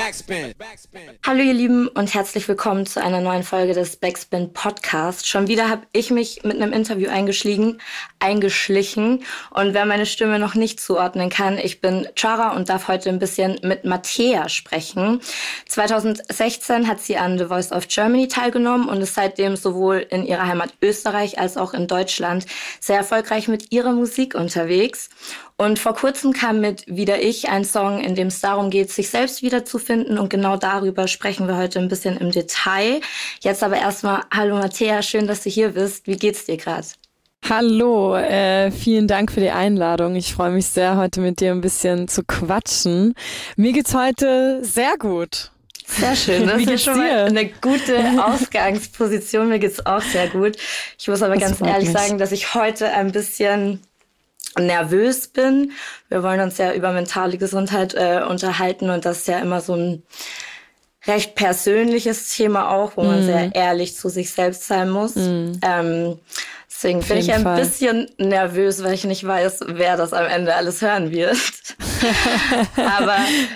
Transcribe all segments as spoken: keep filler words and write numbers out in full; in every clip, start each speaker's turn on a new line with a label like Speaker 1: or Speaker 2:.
Speaker 1: Hallo ihr Lieben und herzlich willkommen zu einer neuen Folge des Backspin Podcast. Schon wieder habe ich mich mit einem Interview eingeschlichen, eingeschlichen und wer meine Stimme noch nicht zuordnen kann, ich bin Chara und darf heute ein bisschen mit Mattea sprechen. zwanzig sechzehn hat sie an The Voice of Germany teilgenommen und ist seitdem sowohl in ihrer Heimat Österreich als auch in Deutschland sehr erfolgreich mit ihrer Musik unterwegs. Und vor kurzem kam mit Wieder ich ein Song, in dem es darum geht, sich selbst wiederzufinden. Und genau darüber sprechen wir heute ein bisschen im Detail. Jetzt aber erstmal, hallo Mattea, schön, dass du hier bist. Wie geht's dir gerade?
Speaker 2: Hallo, äh, vielen Dank für die Einladung. Ich freue mich sehr, heute mit dir ein bisschen zu quatschen. Mir geht's heute sehr gut.
Speaker 1: Sehr schön, das
Speaker 2: Wie
Speaker 1: ist schon mal eine gute Ausgangsposition. Mir geht's auch sehr gut. Ich muss aber das ganz ehrlich mich. sagen, dass ich heute ein bisschen nervös bin. Wir wollen uns ja über mentale Gesundheit äh, unterhalten und das ist ja immer so ein recht persönliches Thema auch, wo mm. man sehr ehrlich zu sich selbst sein muss. Mm. Ähm, deswegen bin ich ein Fall. bisschen nervös, weil ich nicht weiß, wer das am Ende alles hören wird. Aber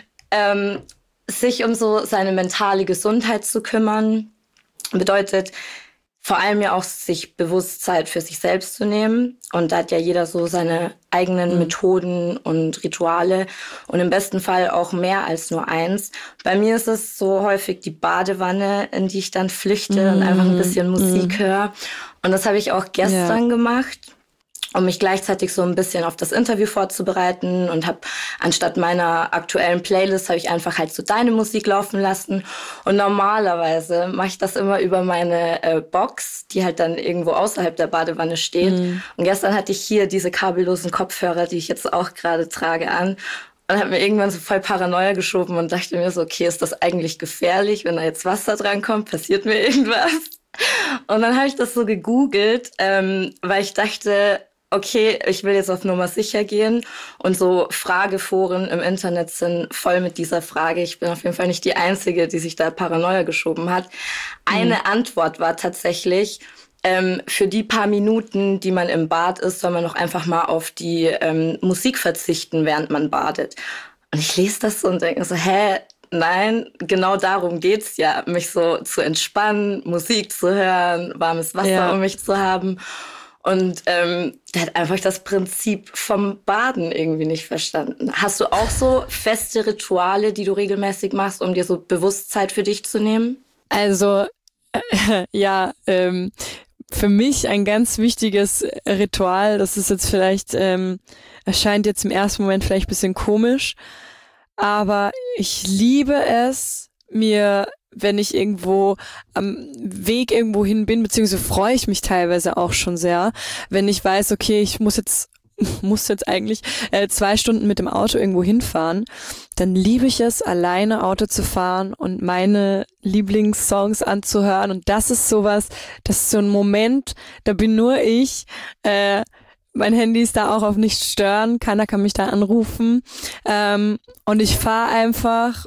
Speaker 1: ähm, sich um so seine mentale Gesundheit zu kümmern, bedeutet vor allem ja auch, sich bewusst Zeit für sich selbst zu nehmen. Und da hat ja jeder so seine eigenen mhm. Methoden und Rituale und im besten Fall auch mehr als nur eins. Bei mir ist es so häufig die Badewanne, in die ich dann flüchte mhm. und einfach ein bisschen Musik mhm. höre. Und das habe ich auch gestern ja. gemacht, um mich gleichzeitig so ein bisschen auf das Interview vorzubereiten und habe anstatt meiner aktuellen Playlist habe ich einfach halt so deine Musik laufen lassen und normalerweise mache ich das immer über meine äh, Box, die halt dann irgendwo außerhalb der Badewanne steht mhm. und gestern hatte ich hier diese kabellosen Kopfhörer, die ich jetzt auch gerade trage, an und habe mir irgendwann so voll Paranoia geschoben und dachte mir so, okay, ist das eigentlich gefährlich, wenn da jetzt Wasser dran kommt, passiert mir irgendwas? Und dann habe ich das so gegoogelt, ähm, weil ich dachte, okay, ich will jetzt auf Nummer sicher gehen und so Frageforen im Internet sind voll mit dieser Frage. Ich bin auf jeden Fall nicht die Einzige, die sich da Paranoia geschoben hat. Eine mhm. Antwort war tatsächlich, ähm, für die paar Minuten, die man im Bad ist, soll man noch einfach mal auf die ähm, Musik verzichten, während man badet. Und ich lese das so und denke so, hä? Nein, genau darum geht's ja, mich so zu entspannen, Musik zu hören, warmes Wasser ja. um mich zu haben. Und ähm, der hat einfach das Prinzip vom Baden irgendwie nicht verstanden. Hast du auch so feste Rituale, die du regelmäßig machst, um dir so Bewusstsein für dich zu nehmen?
Speaker 2: Also äh, ja, ähm, für mich ein ganz wichtiges Ritual, das ist jetzt vielleicht, ähm, erscheint jetzt im ersten Moment vielleicht ein bisschen komisch, aber ich liebe es, mir, wenn ich irgendwo am Weg irgendwo hin bin, beziehungsweise freue ich mich teilweise auch schon sehr, wenn ich weiß, okay, ich muss jetzt muss jetzt eigentlich äh, zwei Stunden mit dem Auto irgendwo hinfahren, dann liebe ich es, alleine Auto zu fahren und meine Lieblingssongs anzuhören und das ist sowas, das ist so ein Moment, da bin nur ich, äh, mein Handy ist da auch auf nicht stören, keiner kann mich da anrufen ähm, und ich fahre einfach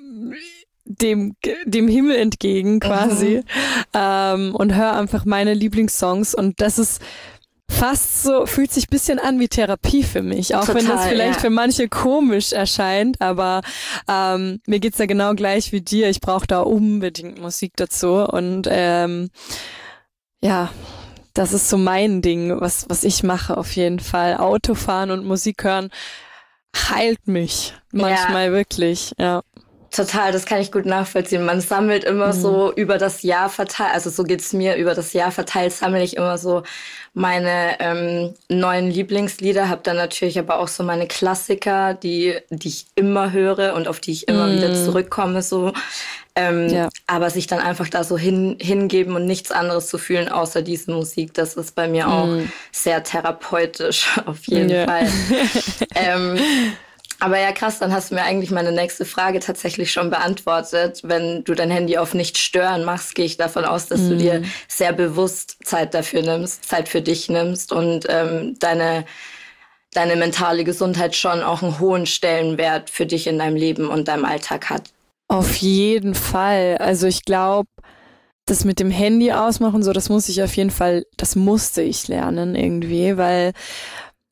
Speaker 2: dem dem Himmel entgegen quasi mhm. ähm, und höre einfach meine Lieblingssongs und das ist fast so, fühlt sich ein bisschen an wie Therapie für mich, auch Total, wenn das vielleicht ja. für manche komisch erscheint, aber ähm, mir geht's da genau gleich wie dir, ich brauche da unbedingt Musik dazu und ähm, ja, das ist so mein Ding, was was ich mache auf jeden Fall, Autofahren und Musik hören heilt mich manchmal ja. wirklich, ja.
Speaker 1: Total, das kann ich gut nachvollziehen. Man sammelt immer mhm. so über das Jahr verteilt, also so geht's mir, über das Jahr verteilt sammle ich immer so meine ähm, neuen Lieblingslieder, habe dann natürlich aber auch so meine Klassiker, die die ich immer höre und auf die ich immer mhm. wieder zurückkomme, so. Ähm, ja. Aber sich dann einfach da so hin, hingeben und nichts anderes zu fühlen, außer diese Musik, das ist bei mir mhm. auch sehr therapeutisch, auf jeden ja. Fall. ähm, Aber ja, krass, dann hast du mir eigentlich meine nächste Frage tatsächlich schon beantwortet. Wenn du dein Handy auf nicht stören machst, gehe ich davon aus, dass mm. du dir sehr bewusst Zeit dafür nimmst, Zeit für dich nimmst und ähm, deine, deine mentale Gesundheit schon auch einen hohen Stellenwert für dich in deinem Leben und deinem Alltag hat.
Speaker 2: Auf jeden Fall. Also ich glaube, das mit dem Handy ausmachen, so, das muss ich auf jeden Fall, das musste ich lernen irgendwie, weil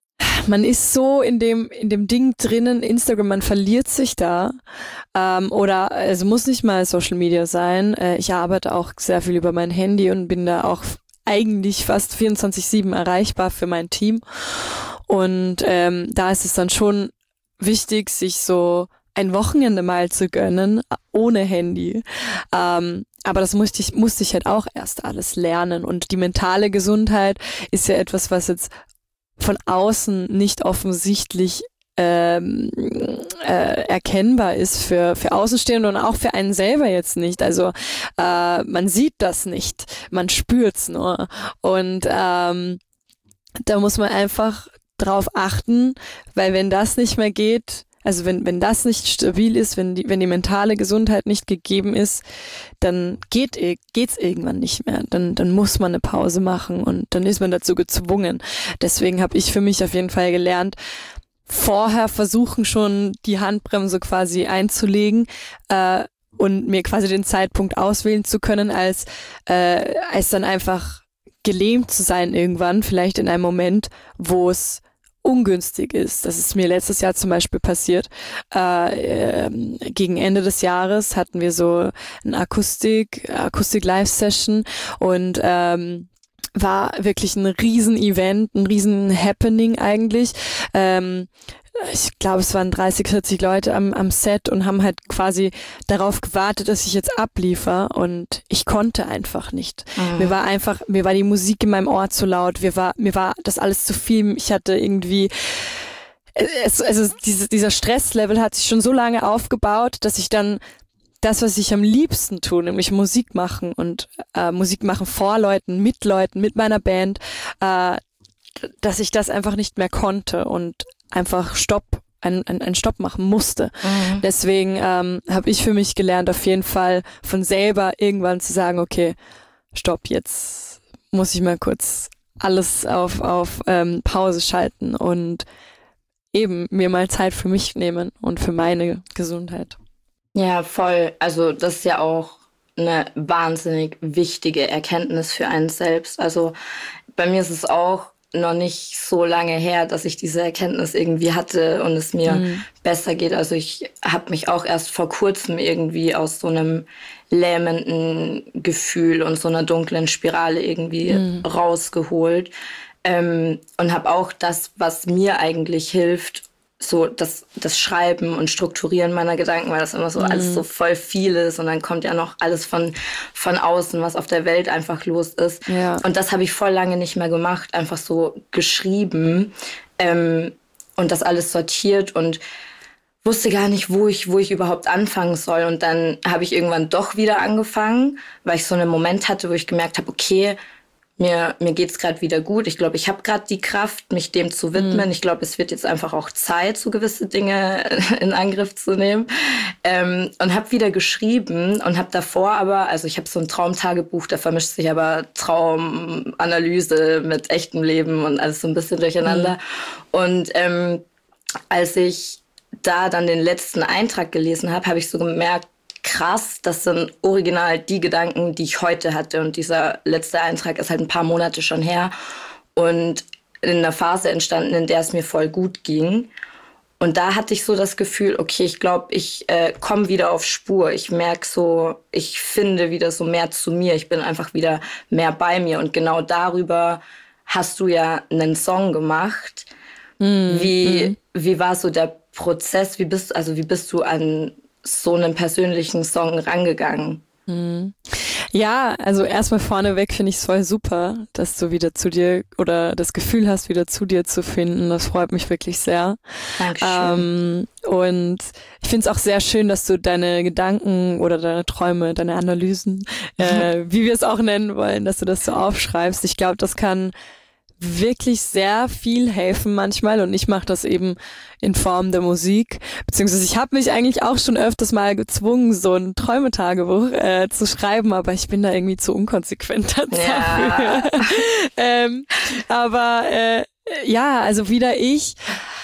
Speaker 2: man ist so in dem in dem Ding drinnen, Instagram, man verliert sich da. Ähm, oder es muss nicht mal Social Media sein. Äh, ich arbeite auch sehr viel über mein Handy und bin da auch eigentlich fast vierundzwanzig sieben erreichbar für mein Team. Und ähm, da ist es dann schon wichtig, sich so ein Wochenende mal zu gönnen, ohne Handy. Ähm, aber das musste ich, musste ich halt auch erst alles lernen. Und die mentale Gesundheit ist ja etwas, was jetzt von außen nicht offensichtlich ähm, äh, erkennbar ist für, für Außenstehende und auch für einen selber jetzt nicht. Also äh, man sieht das nicht, man spürt's nur. Und ähm, da muss man einfach drauf achten, weil wenn das nicht mehr geht, also wenn wenn das nicht stabil ist, wenn die wenn die mentale Gesundheit nicht gegeben ist, dann geht geht's irgendwann nicht mehr. Dann dann muss man eine Pause machen und dann ist man dazu gezwungen. Deswegen habe ich für mich auf jeden Fall gelernt, vorher versuchen schon die Handbremse quasi einzulegen äh, und mir quasi den Zeitpunkt auswählen zu können, als äh, als dann einfach gelähmt zu sein irgendwann, vielleicht in einem Moment, wo es ungünstig ist. Das ist mir letztes Jahr zum Beispiel passiert. Äh, äh, gegen Ende des Jahres hatten wir so ein Akustik, Akustik-Live-Session und ähm, war wirklich ein Riesen-Event, ein Riesen-Happening eigentlich. Ähm, ich glaube, es waren dreißig, vierzig Leute am, am Set und haben halt quasi darauf gewartet, dass ich jetzt abliefer und ich konnte einfach nicht. Mhm. Mir war einfach, mir war die Musik in meinem Ohr zu laut, mir war, mir war das alles zu viel. Ich hatte irgendwie, es, also diese, dieser Stresslevel hat sich schon so lange aufgebaut, dass ich dann das, was ich am liebsten tue, nämlich Musik machen und äh, Musik machen vor Leuten, mit Leuten, mit meiner Band, äh, dass ich das einfach nicht mehr konnte und einfach Stopp, einen ein Stopp machen musste. Mhm. Deswegen ähm, habe ich für mich gelernt, auf jeden Fall von selber irgendwann zu sagen, okay, Stopp, jetzt muss ich mal kurz alles auf auf ähm, Pause schalten und eben mir mal Zeit für mich nehmen und für meine Gesundheit.
Speaker 1: Ja, voll. Also das ist ja auch eine wahnsinnig wichtige Erkenntnis für einen selbst. Also bei mir ist es auch noch nicht so lange her, dass ich diese Erkenntnis irgendwie hatte und es mir mhm. besser geht. Also ich habe mich auch erst vor kurzem irgendwie aus so einem lähmenden Gefühl und so einer dunklen Spirale irgendwie mhm. rausgeholt ähm, und habe auch das, was mir eigentlich hilft, so das, das Schreiben und Strukturieren meiner Gedanken, weil das immer so mhm. alles so voll viel ist und dann kommt ja noch alles von, von außen, was auf der Welt einfach los ist. Ja. Und das habe ich voll lange nicht mehr gemacht, einfach so geschrieben ähm, und das alles sortiert und wusste gar nicht, wo ich, wo ich überhaupt anfangen soll. Und dann habe ich irgendwann doch wieder angefangen, weil ich so einen Moment hatte, wo ich gemerkt habe, okay, Mir, mir geht's gerade wieder gut. Ich glaube, ich habe gerade die Kraft, mich dem zu widmen. Mhm. Ich glaube, es wird jetzt einfach auch Zeit, so gewisse Dinge in Angriff zu nehmen. Ähm, und habe wieder geschrieben und habe davor aber, also ich habe so ein Traumtagebuch, da vermischt sich aber Traumanalyse mit echtem Leben und alles so ein bisschen durcheinander. Mhm. Und ähm, als ich da dann den letzten Eintrag gelesen habe, habe ich so gemerkt, krass, das sind original die Gedanken, die ich heute hatte. Und dieser letzte Eintrag ist halt ein paar Monate schon her und in einer Phase entstanden, in der es mir voll gut ging. Und da hatte ich so das Gefühl, okay, ich glaube, ich äh, komme wieder auf Spur. Ich merke so, ich finde wieder so mehr zu mir. Ich bin einfach wieder mehr bei mir. Und genau darüber hast du ja einen Song gemacht. Mm, wie, mm. wie war so der Prozess? Wie bist, also wie bist du an so einen persönlichen Song rangegangen?
Speaker 2: Hm. Ja, also erstmal vorneweg finde ich es voll super, dass du wieder zu dir oder das Gefühl hast, wieder zu dir zu finden. Das freut mich wirklich sehr.
Speaker 1: Dankeschön.
Speaker 2: Ähm, und ich finde es auch sehr schön, dass du deine Gedanken oder deine Träume, deine Analysen, äh, wie wir es auch nennen wollen, dass du das so aufschreibst. Ich glaube, das kann wirklich sehr viel helfen manchmal und ich mache das eben in Form der Musik, beziehungsweise ich habe mich eigentlich auch schon öfters mal gezwungen, so ein Träumetagebuch äh, zu schreiben, aber ich bin da irgendwie zu unkonsequent dafür. Ja. ähm, aber äh, ja, also wieder ich,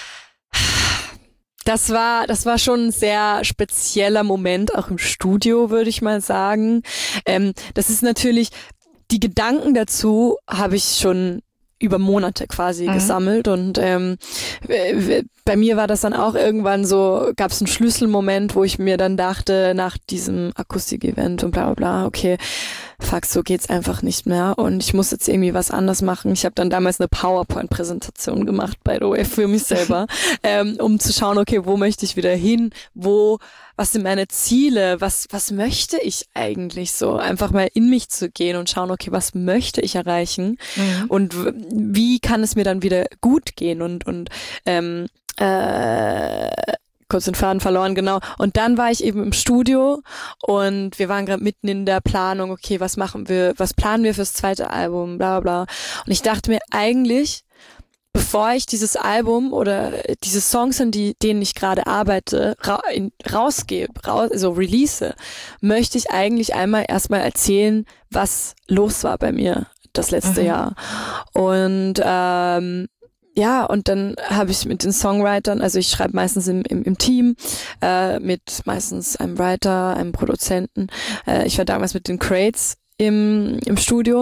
Speaker 2: das war, das war schon ein sehr spezieller Moment, auch im Studio, würde ich mal sagen. Ähm, das ist natürlich, die Gedanken dazu habe ich schon über Monate quasi
Speaker 1: Mhm.
Speaker 2: gesammelt und ähm, w- bei mir war das dann auch irgendwann so, gab es einen Schlüsselmoment, wo ich mir dann dachte, nach diesem Akustik-Event und bla bla bla, okay, fuck, so geht's einfach nicht mehr und ich muss jetzt irgendwie was anders machen. Ich habe dann damals eine PowerPoint-Präsentation gemacht, by the way, für mich selber, ähm, um zu schauen, okay, wo möchte ich wieder hin, wo, was sind meine Ziele, was, was möchte ich eigentlich so, einfach mal in mich zu gehen und schauen, okay, was möchte ich erreichen
Speaker 1: Mhm.
Speaker 2: und w- wie kann es mir dann wieder gut gehen und, und, ähm, äh, kurz den Faden verloren, genau. Und dann war ich eben im Studio und wir waren gerade mitten in der Planung, okay, was machen wir, was planen wir fürs zweite Album, bla bla. Und ich dachte mir eigentlich, bevor ich dieses Album oder diese Songs, an die, denen ich gerade arbeite, ra in, rausgebe, raus, also release, möchte ich eigentlich einmal erstmal erzählen, was los war bei mir das letzte
Speaker 1: Mhm.
Speaker 2: Jahr. Und ähm, ja, und dann habe ich mit den Songwritern, also ich schreibe meistens im, im, im Team, äh, mit meistens einem Writer, einem Produzenten. Äh, ich war damals mit den Crates im, im Studio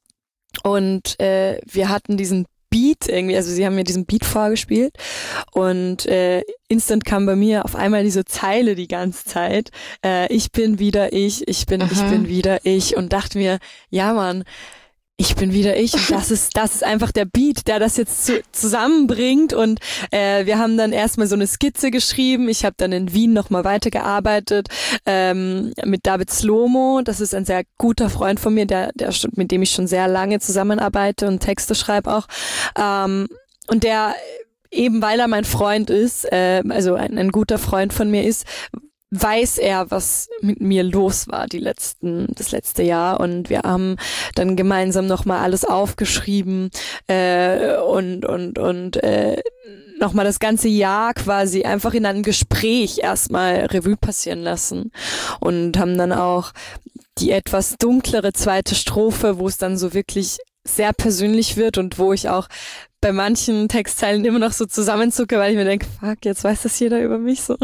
Speaker 2: und äh, wir hatten diesen Beat irgendwie, also sie haben mir diesen Beat vorgespielt und äh, instant kam bei mir auf einmal diese Zeile die ganze Zeit, äh, ich bin wieder ich, ich bin, ich
Speaker 1: Mhm.
Speaker 2: bin wieder ich und dachte mir, ja Mann, ich bin wieder ich und das ist das ist einfach der Beat, der das jetzt zu, zusammenbringt und äh, wir haben dann erstmal so eine Skizze geschrieben. Ich habe dann in Wien nochmal weitergearbeitet ähm, mit David Slomo. Das ist ein sehr guter Freund von mir, der der schon- mit dem ich schon sehr lange zusammenarbeite und Texte schreibe auch. Ähm, und der eben weil er mein Freund ist, äh, also ein, ein guter Freund von mir ist, weiß er, was mit mir los war die letzten, das letzte Jahr und wir haben dann gemeinsam nochmal alles aufgeschrieben äh, und und und äh, nochmal das ganze Jahr quasi einfach in einem Gespräch erstmal Revue passieren lassen und haben dann auch die etwas dunklere zweite Strophe, wo es dann so wirklich sehr persönlich wird und wo ich auch bei manchen Textzeilen immer noch so zusammenzucke, weil ich mir denke, fuck, jetzt weiß das jeder über mich so.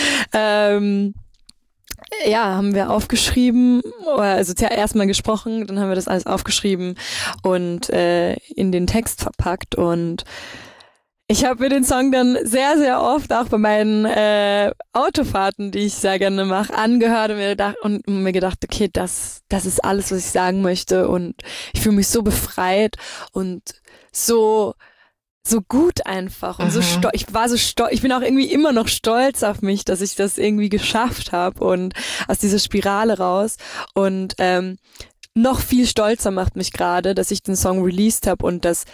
Speaker 2: ähm, ja, haben wir aufgeschrieben, also zuerst erstmal gesprochen, dann haben wir das alles aufgeschrieben und äh, in den Text verpackt und ich habe mir den Song dann sehr, sehr oft auch bei meinen äh, Autofahrten, die ich sehr gerne mache, angehört und mir gedacht, und mir gedacht, okay, das, das ist alles, was ich sagen möchte und ich fühle mich so befreit und so so gut einfach und so
Speaker 1: Mhm.
Speaker 2: stolz. Ich war so stolz. Ich bin auch irgendwie immer noch stolz auf mich, dass ich das irgendwie geschafft habe und aus dieser Spirale raus. Und ähm, noch viel stolzer macht mich gerade, dass ich den Song released habe und dass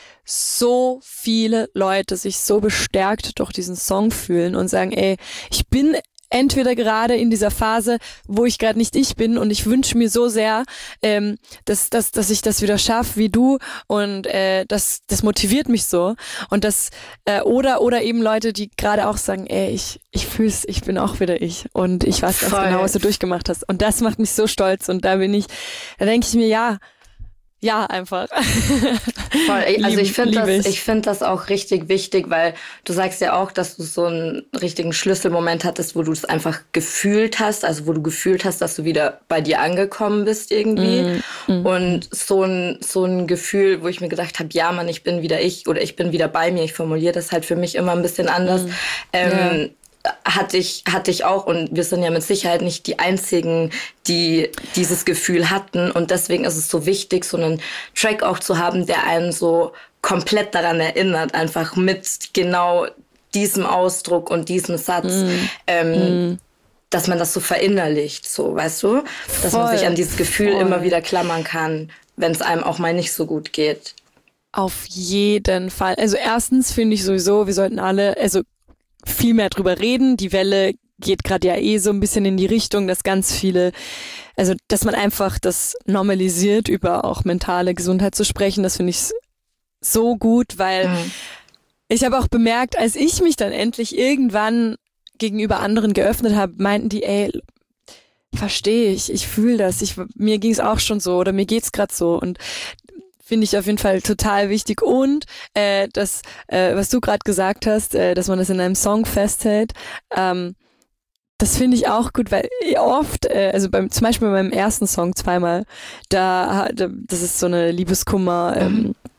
Speaker 2: so viele Leute sich so bestärkt durch diesen Song fühlen und sagen, ey, ich bin entweder gerade in dieser Phase, wo ich gerade nicht ich bin und ich wünsche mir so sehr, ähm, dass, dass, dass ich das wieder schaffe wie du und äh, das, das motiviert mich so und das äh, oder oder eben Leute, die gerade auch sagen, ey, ich ich fühl's, ich bin auch wieder ich und ich weiß ganz
Speaker 1: Voll.
Speaker 2: genau, was du durchgemacht hast und das macht mich so stolz und da bin ich, da denke ich mir, ja, ja, einfach.
Speaker 1: Voll. Also
Speaker 2: Lieb-
Speaker 1: ich finde
Speaker 2: lieb
Speaker 1: das,
Speaker 2: ich.
Speaker 1: ich finde das auch richtig wichtig, weil du sagst ja auch, dass du so einen richtigen Schlüsselmoment hattest, wo du es einfach gefühlt hast, also wo du gefühlt hast, dass du wieder bei dir angekommen bist irgendwie.
Speaker 2: Mm, mm.
Speaker 1: Und so ein, so ein Gefühl, wo ich mir gedacht habe, ja Mann, ich bin wieder ich oder ich bin wieder bei mir. Ich formuliere das halt für mich immer ein bisschen anders.
Speaker 2: Mm.
Speaker 1: Ähm, hatte ich, hatte ich auch und wir sind ja mit Sicherheit nicht die einzigen, die dieses Gefühl hatten und deswegen ist es so wichtig, so einen Track auch zu haben, der einen so komplett daran erinnert, einfach mit genau diesem Ausdruck und diesem Satz,
Speaker 2: Mm.
Speaker 1: ähm,
Speaker 2: Mm.
Speaker 1: dass man das so verinnerlicht, so, weißt du? Dass man
Speaker 2: Voll,
Speaker 1: sich an dieses Gefühl
Speaker 2: voll.
Speaker 1: immer wieder klammern kann, wenn es einem auch mal nicht so gut geht.
Speaker 2: Auf jeden Fall. Also erstens finde ich sowieso, wir sollten alle, also viel mehr drüber reden. Die Welle geht gerade ja eh so ein bisschen in die Richtung, dass ganz viele, also dass man einfach das normalisiert, über auch mentale Gesundheit zu sprechen. Das finde ich so gut, weil
Speaker 1: Mhm.
Speaker 2: ich habe auch bemerkt, als ich mich dann endlich irgendwann gegenüber anderen geöffnet habe, meinten die, ey, verstehe ich, ich fühle das, ich, mir ging es auch schon so oder mir geht's gerade so und finde ich auf jeden Fall total wichtig und äh, das, äh, was du gerade gesagt hast, äh, dass man das in einem Song festhält, ähm, das finde ich auch gut, weil oft, äh, also beim zum Beispiel bei meinem ersten Song zweimal, da, da das ist so eine Liebeskummer ähm,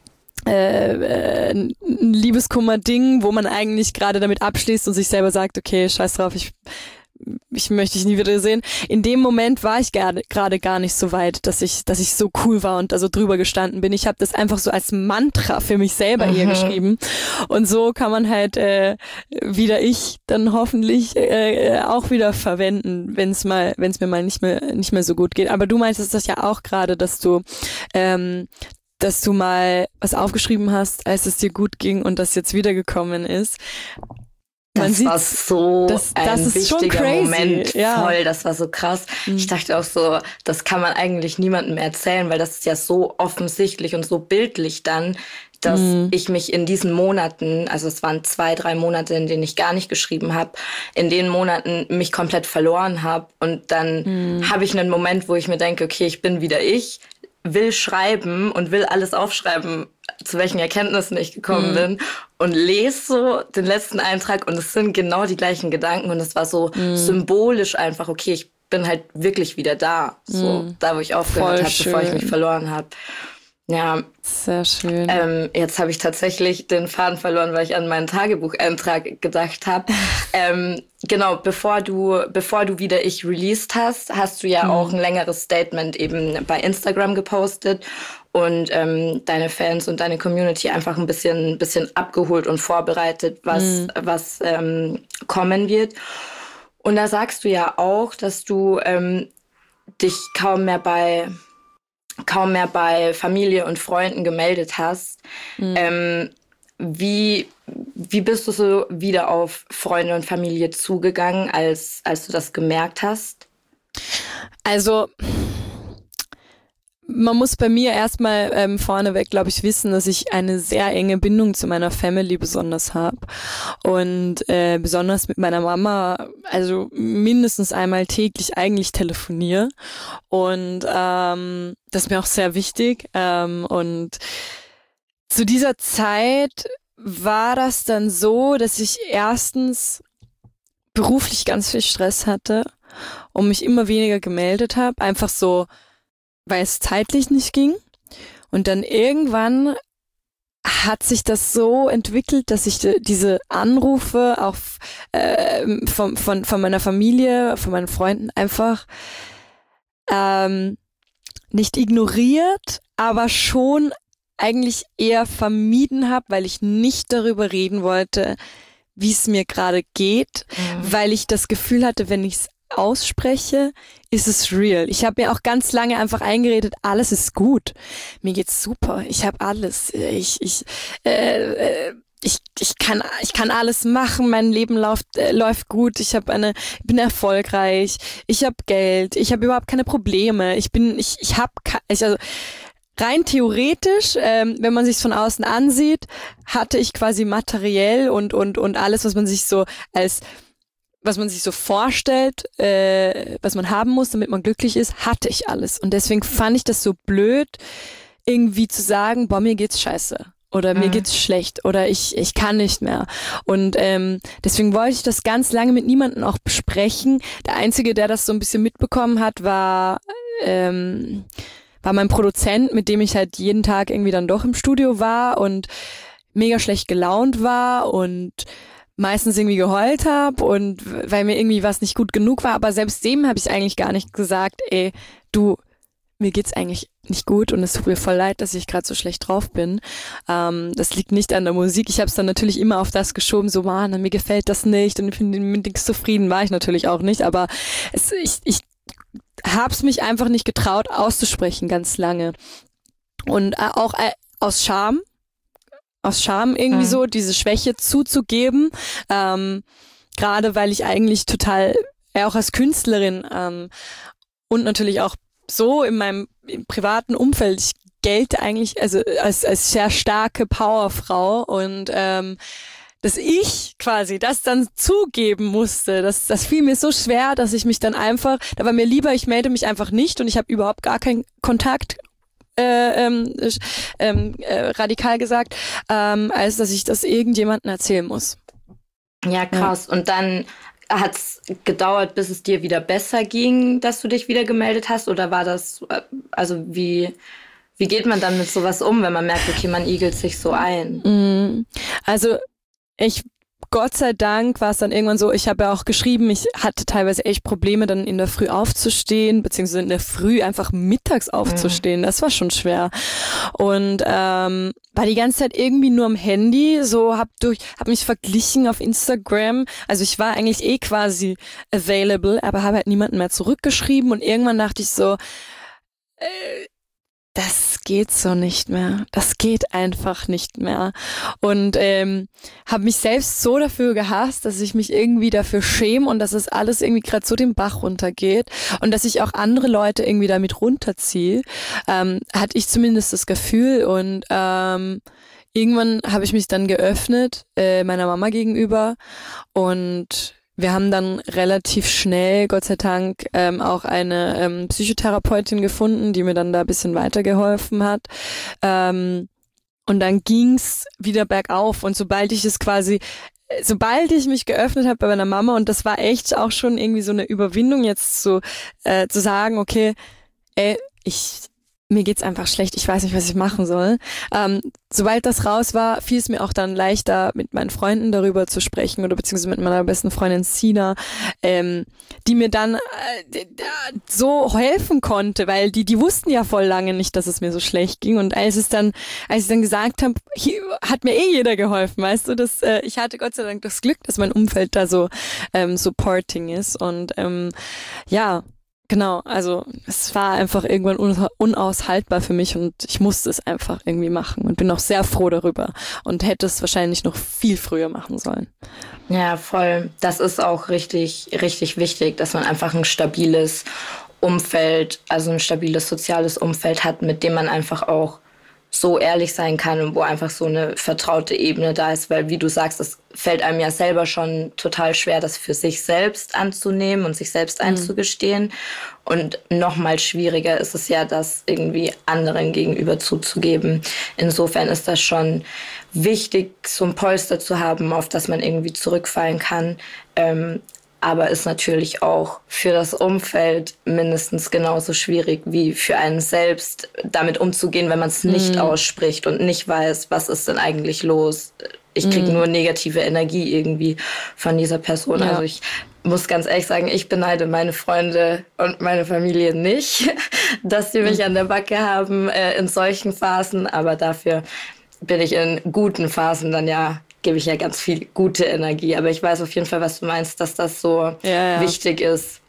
Speaker 2: äh, ein Liebeskummer-Ding, wo man eigentlich gerade damit abschließt und sich selber sagt, okay, scheiß drauf, ich ich möchte dich nie wieder sehen. In dem Moment war ich gerade gerade gar nicht so weit, dass ich dass ich so cool war und da so drüber gestanden bin. Ich habe das einfach so als Mantra für mich selber mhm. hier geschrieben. Und so kann man halt äh, wieder ich dann hoffentlich äh, auch wieder verwenden, wenn es mal wenn es mir mal nicht mehr nicht mehr so gut geht. Aber du meintest das ja auch gerade, dass du ähm, dass du mal was aufgeschrieben hast, als es dir gut ging und das jetzt wiedergekommen ist.
Speaker 1: Man das war so
Speaker 2: das,
Speaker 1: ein
Speaker 2: das
Speaker 1: wichtiger Moment,
Speaker 2: ja.
Speaker 1: voll, das war so krass. Mhm. Ich dachte auch so, das kann man eigentlich niemandem erzählen, weil das ist ja so offensichtlich und so bildlich dann, dass mhm. ich mich in diesen Monaten, also es waren zwei, drei Monate, in denen ich gar nicht geschrieben habe, in den Monaten mich komplett verloren habe. Und dann mhm. habe ich einen Moment, wo ich mir denke, okay, ich bin wieder ich, will schreiben und will alles aufschreiben, zu welchen Erkenntnissen ich gekommen mhm. bin und lese so den letzten Eintrag und es sind genau die gleichen Gedanken und es war so mhm. symbolisch einfach, okay, ich bin halt wirklich wieder da, so mhm. da, wo ich aufgehört habe, bevor ich mich verloren habe. Ja,
Speaker 2: sehr schön.
Speaker 1: Ähm, jetzt habe ich tatsächlich den Faden verloren, weil ich an meinen Tagebucheintrag gedacht habe. ähm, genau, bevor du bevor du wieder ich released hast, hast du ja mhm. auch ein längeres Statement eben bei Instagram gepostet und ähm, deine Fans und deine Community einfach ein bisschen bisschen abgeholt und vorbereitet, was mhm. was ähm, kommen wird. Und da sagst du ja auch, dass du ähm, dich kaum mehr bei kaum mehr bei Familie und Freunden gemeldet hast. Mhm. Ähm, wie, wie bist du so wieder auf Freunde und Familie zugegangen, als, als du das gemerkt hast?
Speaker 2: Also, man muss bei mir erstmal ähm, vorneweg, glaube ich, wissen, dass ich eine sehr enge Bindung zu meiner Family besonders habe. Und äh, besonders mit meiner Mama, also mindestens einmal täglich eigentlich telefoniere. Und ähm, das ist mir auch sehr wichtig. Ähm, und zu dieser Zeit war das dann so, dass ich erstens beruflich ganz viel Stress hatte und mich immer weniger gemeldet habe. Einfach so, weil es zeitlich nicht ging. Und dann irgendwann hat sich das so entwickelt, dass ich diese Anrufe auch äh, von, von, von meiner Familie, von meinen Freunden einfach ähm, nicht ignoriert, aber schon eigentlich eher vermieden habe, weil ich nicht darüber reden wollte, wie es mir gerade geht, mhm. weil ich das Gefühl hatte, wenn ich es ausspreche, ist es real. Ich habe mir auch ganz lange einfach eingeredet, alles ist gut. Mir geht's super. Ich habe alles. Ich ich äh, ich ich kann ich kann alles machen. Mein Leben läuft äh, läuft gut. Ich habe eine bin erfolgreich. Ich habe Geld. Ich habe überhaupt keine Probleme. Ich bin ich ich habe ich also rein theoretisch, ähm, wenn man sich's von außen ansieht, hatte ich quasi materiell und und und alles, was man sich so als was man sich so vorstellt, äh, was man haben muss, damit man glücklich ist, hatte ich alles. Und deswegen fand ich das so blöd, irgendwie zu sagen, boah, mir geht's scheiße. Oder mir mhm. geht's schlecht. Oder ich ich kann nicht mehr. Und ähm, deswegen wollte ich das ganz lange mit niemandem auch besprechen. Der Einzige, der das so ein bisschen mitbekommen hat, war ähm, war mein Produzent, mit dem ich halt jeden Tag irgendwie dann doch im Studio war und mega schlecht gelaunt war und meistens irgendwie geheult habe und weil mir irgendwie was nicht gut genug war, aber selbst dem habe ich eigentlich gar nicht gesagt, ey, du, mir geht's eigentlich nicht gut und es tut mir voll leid, dass ich gerade so schlecht drauf bin. Ähm, das liegt nicht an der Musik. Ich habe es dann natürlich immer auf das geschoben, so, man, mir gefällt das nicht und ich bin mit nichts zufrieden, war ich natürlich auch nicht, aber es, ich, ich hab's mich einfach nicht getraut auszusprechen ganz lange und äh, auch äh, aus Scham, aus Scham irgendwie mhm. so, diese Schwäche zuzugeben, ähm, gerade weil ich eigentlich total, ja, auch als Künstlerin ähm, und natürlich auch so in meinem im privaten Umfeld, ich gelte eigentlich also als, als sehr starke Powerfrau und ähm, dass ich quasi das dann zugeben musste, das, das fiel mir so schwer, dass ich mich dann einfach, da war mir lieber, ich melde mich einfach nicht und ich habe überhaupt gar keinen Kontakt, Äh, ähm, ähm, äh, radikal gesagt, ähm, als dass ich das irgendjemandem erzählen muss.
Speaker 1: Ja, krass. Ja. Und dann hat es gedauert, bis es dir wieder besser ging, dass du dich wieder gemeldet hast? Oder war das, also wie, Wie geht man dann mit sowas um, wenn man merkt, okay, man igelt sich so ein?
Speaker 2: Also ich Gott sei Dank war es dann irgendwann so, ich habe ja auch geschrieben, ich hatte teilweise echt Probleme, dann in der Früh aufzustehen, beziehungsweise in der Früh einfach mittags aufzustehen. Mhm. Das war schon schwer. Und ähm, war die ganze Zeit irgendwie nur am Handy, so hab durch, hab mich verglichen auf Instagram. Also ich war eigentlich eh quasi available, aber habe halt niemanden mehr zurückgeschrieben und irgendwann dachte ich so, äh, das geht so nicht mehr. Das geht einfach nicht mehr. Und ähm, habe mich selbst so dafür gehasst, dass ich mich irgendwie dafür schäme und dass es alles irgendwie gerade so den Bach runtergeht und dass ich auch andere Leute irgendwie damit runterziehe. Ähm, hatte ich zumindest das Gefühl. Und ähm, irgendwann habe ich mich dann geöffnet äh, meiner Mama gegenüber und wir haben dann relativ schnell, Gott sei Dank, ähm, auch eine ähm, Psychotherapeutin gefunden, die mir dann da ein bisschen weitergeholfen hat. Ähm, und dann ging's wieder bergauf. Und sobald ich es quasi, sobald ich mich geöffnet habe bei meiner Mama, und das war echt auch schon irgendwie so eine Überwindung, jetzt so äh, zu sagen, okay, ey, ich mir geht's einfach schlecht, ich weiß nicht, was ich machen soll. Ähm, sobald das raus war, fiel es mir auch dann leichter, mit meinen Freunden darüber zu sprechen oder beziehungsweise mit meiner besten Freundin Sina, ähm, die mir dann äh, so helfen konnte, weil die die wussten ja voll lange nicht, dass es mir so schlecht ging. Und als es dann, als ich dann gesagt habe, hat mir eh jeder geholfen, weißt du, dass äh, ich hatte Gott sei Dank das Glück, dass mein Umfeld da so ähm, supporting ist und ähm, ja. Genau, also es war einfach irgendwann unaushaltbar für mich und ich musste es einfach irgendwie machen und bin auch sehr froh darüber und hätte es wahrscheinlich noch viel früher machen sollen.
Speaker 1: Ja, voll. Das ist auch richtig, richtig wichtig, dass man einfach ein stabiles Umfeld, also ein stabiles soziales Umfeld hat, mit dem man einfach auch so ehrlich sein kann und wo einfach so eine vertraute Ebene da ist, weil wie du sagst, es fällt einem ja selber schon total schwer, das für sich selbst anzunehmen und sich selbst mhm. einzugestehen. Und noch mal schwieriger ist es ja, das irgendwie anderen gegenüber zuzugeben. Insofern ist das schon wichtig, so ein Polster zu haben, auf das man irgendwie zurückfallen kann. Ähm, aber ist natürlich auch für das Umfeld mindestens genauso schwierig wie für einen selbst, damit umzugehen, wenn man es nicht mm. ausspricht und nicht weiß, was ist denn eigentlich los. Ich kriege mm. nur negative Energie irgendwie von dieser Person. Ja. Also ich muss ganz ehrlich sagen, ich beneide meine Freunde und meine Familie nicht, dass sie mich mm. an der Backe haben äh, in solchen Phasen. Aber dafür bin ich in guten Phasen dann ja gebe ich ja ganz viel gute Energie. Aber ich weiß auf jeden Fall, was du meinst, dass das so ja, ja. wichtig ist.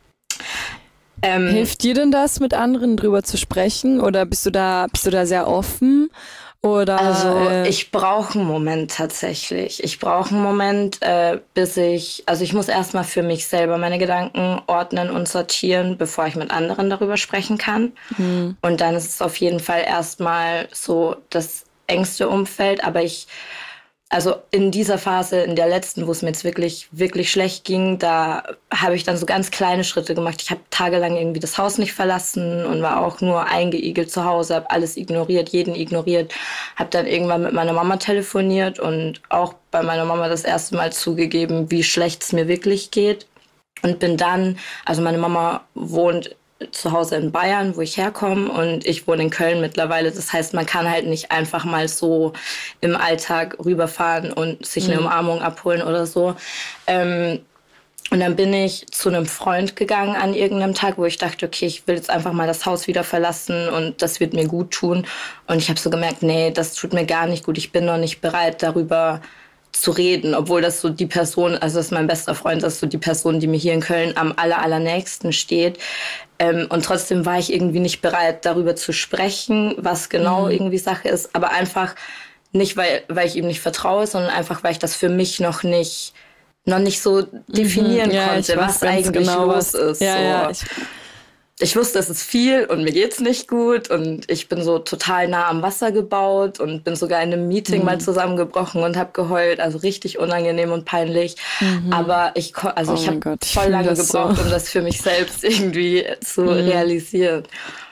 Speaker 2: Ähm, Hilft dir denn das, mit anderen drüber zu sprechen? Oder bist du da, bist du da sehr offen? Oder,
Speaker 1: also
Speaker 2: äh,
Speaker 1: ich brauche einen Moment tatsächlich. Ich brauche einen Moment, äh, bis ich, also ich muss erstmal für mich selber meine Gedanken ordnen und sortieren, bevor ich mit anderen darüber sprechen kann. Hm. Und dann ist es auf jeden Fall erstmal so das engste Umfeld. Aber ich Also in dieser Phase, in der letzten, wo es mir jetzt wirklich, wirklich schlecht ging, da habe ich dann so ganz kleine Schritte gemacht. Ich habe tagelang irgendwie das Haus nicht verlassen und war auch nur eingeigelt zu Hause, habe alles ignoriert, jeden ignoriert. Habe dann irgendwann mit meiner Mama telefoniert und auch bei meiner Mama das erste Mal zugegeben, wie schlecht es mir wirklich geht. Und bin dann, also meine Mama wohnt zu Hause in Bayern, wo ich herkomme, und ich wohne in Köln mittlerweile. Das heißt, man kann halt nicht einfach mal so im Alltag rüberfahren und sich eine mhm. Umarmung abholen oder so. Ähm, und dann bin ich zu einem Freund gegangen an irgendeinem Tag, wo ich dachte, okay, ich will jetzt einfach mal das Haus wieder verlassen und das wird mir gut tun. Und ich habe so gemerkt, nee, das tut mir gar nicht gut. Ich bin noch nicht bereit, darüber zu reden, obwohl das so die Person, also das ist mein bester Freund, das ist so die Person, die mir hier in Köln am aller, allernächsten steht. Ähm, und trotzdem war ich irgendwie nicht bereit, darüber zu sprechen, was genau mhm. irgendwie Sache ist. Aber einfach nicht, weil, weil ich ihm nicht vertraue, sondern einfach, weil ich das für mich noch nicht, noch nicht so definieren
Speaker 2: mhm. ja,
Speaker 1: konnte, was eigentlich genau los was. ist.
Speaker 2: Ja,
Speaker 1: so.
Speaker 2: ja, ich
Speaker 1: Ich wusste, es ist viel und mir geht's nicht gut und ich bin so total nah am Wasser gebaut und bin sogar in einem Meeting mhm. mal zusammengebrochen und habe geheult, also richtig unangenehm und peinlich. Mhm. Aber ich, also oh ich habe voll lange gebraucht, so. um das für mich selbst irgendwie zu mhm. realisieren.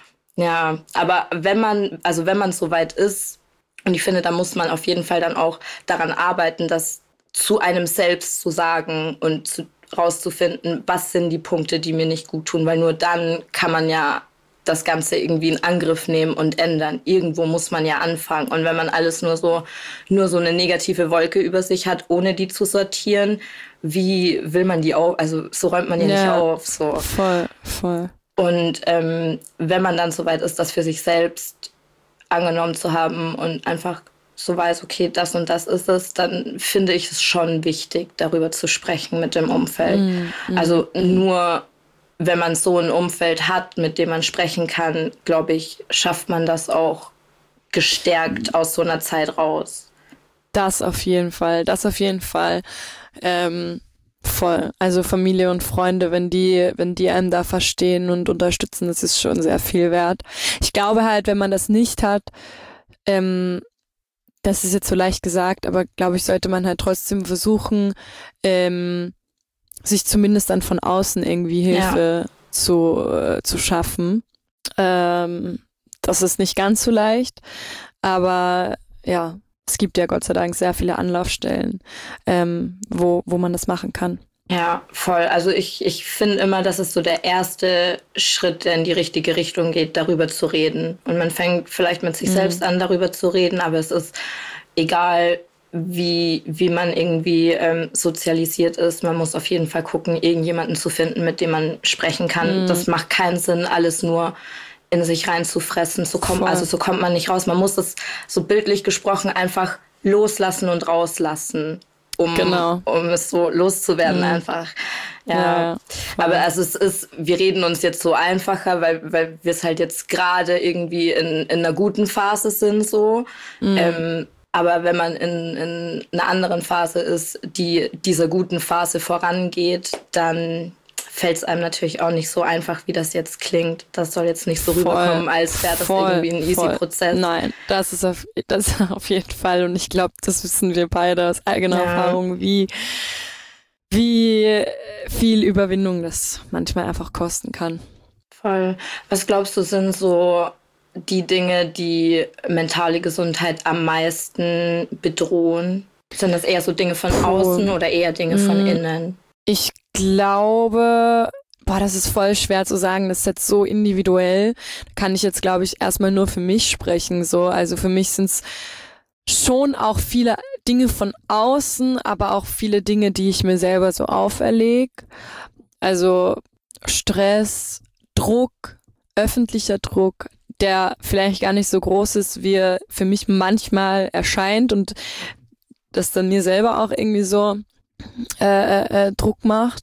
Speaker 1: Ja, aber wenn man, also wenn man so weit ist, und ich finde, da muss man auf jeden Fall dann auch daran arbeiten, das zu einem selbst zu sagen und zu rauszufinden, was sind die Punkte, die mir nicht gut tun, weil nur dann kann man ja das Ganze irgendwie in Angriff nehmen und ändern. Irgendwo muss man ja anfangen. Und wenn man alles nur so, nur so eine negative Wolke über sich hat, ohne die zu sortieren, wie will man die auf? Also so räumt man ja, ja nicht auf. So.
Speaker 2: Voll, voll.
Speaker 1: Und ähm, wenn man dann soweit ist, das für sich selbst angenommen zu haben und einfach so weiß, okay, das und das ist es, dann finde ich es schon wichtig, darüber zu sprechen mit dem Umfeld. Mm, mm, also nur, wenn man so ein Umfeld hat, mit dem man sprechen kann, glaube ich, schafft man das auch gestärkt aus so einer Zeit raus.
Speaker 2: Das auf jeden Fall, das auf jeden Fall. Ähm, voll. Also Familie und Freunde, wenn die, wenn die einem da verstehen und unterstützen, das ist schon sehr viel wert. Ich glaube halt, wenn man das nicht hat, ähm, das ist jetzt so leicht gesagt, aber glaube ich, sollte man halt trotzdem versuchen, ähm, sich zumindest dann von außen irgendwie Hilfe ja. zu, äh, zu schaffen. Ähm, das ist nicht ganz so leicht, aber ja, es gibt ja Gott sei Dank sehr viele Anlaufstellen, ähm, wo, wo man das machen kann.
Speaker 1: Ja, voll. Also ich, ich finde immer, das ist so der erste Schritt, der in die richtige Richtung geht, darüber zu reden. Und man fängt vielleicht mit sich mhm. selbst an, darüber zu reden, aber es ist egal, wie, wie man irgendwie ähm, sozialisiert ist. Man muss auf jeden Fall gucken, irgendjemanden zu finden, mit dem man sprechen kann. Mhm. Das macht keinen Sinn, alles nur in sich reinzufressen. So kommt, also so kommt man nicht raus. Man muss es so bildlich gesprochen einfach loslassen und rauslassen. Um, genau. um es so loszuwerden mhm. einfach. Ja. ja. Aber also es ist, wir reden uns jetzt so einfacher, weil, weil wir es halt jetzt gerade irgendwie in, in einer guten Phase sind so. Mhm. Ähm, aber wenn man in, in einer anderen Phase ist, die dieser guten Phase vorangeht, dann fällt es einem natürlich auch nicht so einfach, wie das jetzt klingt. Das soll jetzt nicht so voll, rüberkommen, als wäre das voll, irgendwie ein easy voll. Prozess.
Speaker 2: Nein, das ist auf, das auf jeden Fall. Und ich glaube, das wissen wir beide aus eigener ja. Erfahrung, wie, wie viel Überwindung das manchmal einfach kosten kann.
Speaker 1: Voll. Was glaubst du, sind so die Dinge, die mentale Gesundheit am meisten bedrohen? Sind das eher so Dinge von außen oder eher Dinge mhm. von innen?
Speaker 2: Ich glaube, boah, das ist voll schwer zu sagen, das ist jetzt so individuell. Da kann ich jetzt, glaube ich, erstmal nur für mich sprechen. So, also für mich sind es schon auch viele Dinge von außen, aber auch viele Dinge, die ich mir selber so auferlege. Also Stress, Druck, öffentlicher Druck, der vielleicht gar nicht so groß ist, wie er für mich manchmal erscheint und das dann mir selber auch irgendwie so Äh, äh, Druck macht.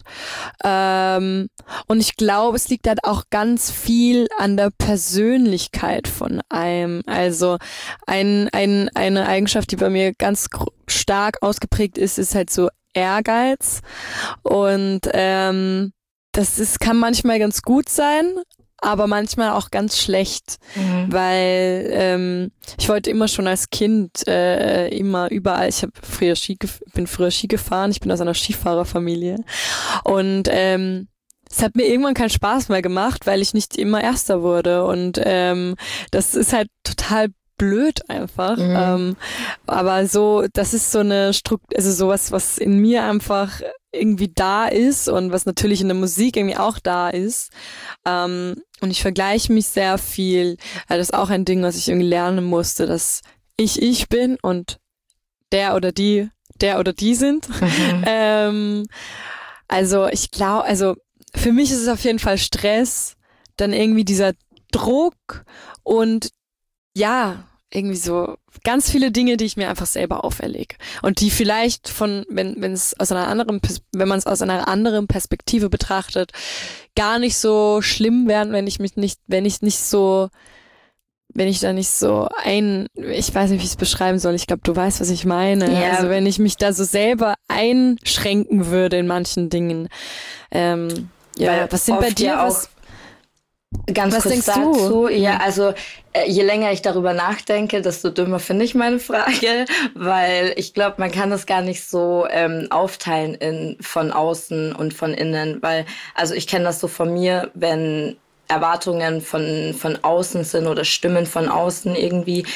Speaker 2: Ähm, und ich glaube, es liegt halt auch ganz viel an der Persönlichkeit von einem. Also ein, ein, eine Eigenschaft, die bei mir ganz gr- stark ausgeprägt ist, ist halt so Ehrgeiz. Und ähm, das ist, kann manchmal ganz gut sein, aber manchmal auch ganz schlecht, mhm. weil ähm, ich wollte immer schon als Kind äh, immer überall, ich hab früher Ski gef- bin früher Ski gefahren, ich bin aus einer Skifahrerfamilie und ähm, es hat mir irgendwann keinen Spaß mehr gemacht, weil ich nicht immer Erster wurde und ähm, das ist halt total blöd einfach, mhm. ähm, aber so, das ist so eine Struktur, also sowas, was in mir einfach irgendwie da ist und was natürlich in der Musik irgendwie auch da ist. Ähm, und ich vergleiche mich sehr viel. Also das ist auch ein Ding, was ich irgendwie lernen musste, dass ich ich bin und der oder die, der oder die sind. Mhm. Ähm, also ich glaube, also für mich ist es auf jeden Fall Stress, dann irgendwie dieser Druck und ja, irgendwie so ganz viele Dinge, die ich mir einfach selber auferlege und die vielleicht von, wenn wenn es aus einer anderen, wenn man es aus einer anderen Perspektive betrachtet, gar nicht so schlimm wären, wenn ich mich nicht, wenn ich nicht so, wenn ich da nicht so ein, ich weiß nicht, wie ich es beschreiben soll. Ich glaube, du weißt, was ich meine. Ja. Also wenn ich mich da so selber einschränken würde in manchen Dingen. Ähm, ja,
Speaker 1: Weil
Speaker 2: was sind bei dir
Speaker 1: auch
Speaker 2: was?
Speaker 1: Ganz
Speaker 2: Was
Speaker 1: kurz
Speaker 2: denkst
Speaker 1: dazu.
Speaker 2: du?
Speaker 1: Ja, also äh, je länger ich darüber nachdenke, desto dümmer finde ich meine Frage, weil ich glaube, man kann das gar nicht so ähm, aufteilen in von außen und von innen, weil also ich kenne das so von mir, wenn Erwartungen von von außen sind oder Stimmen von außen irgendwie,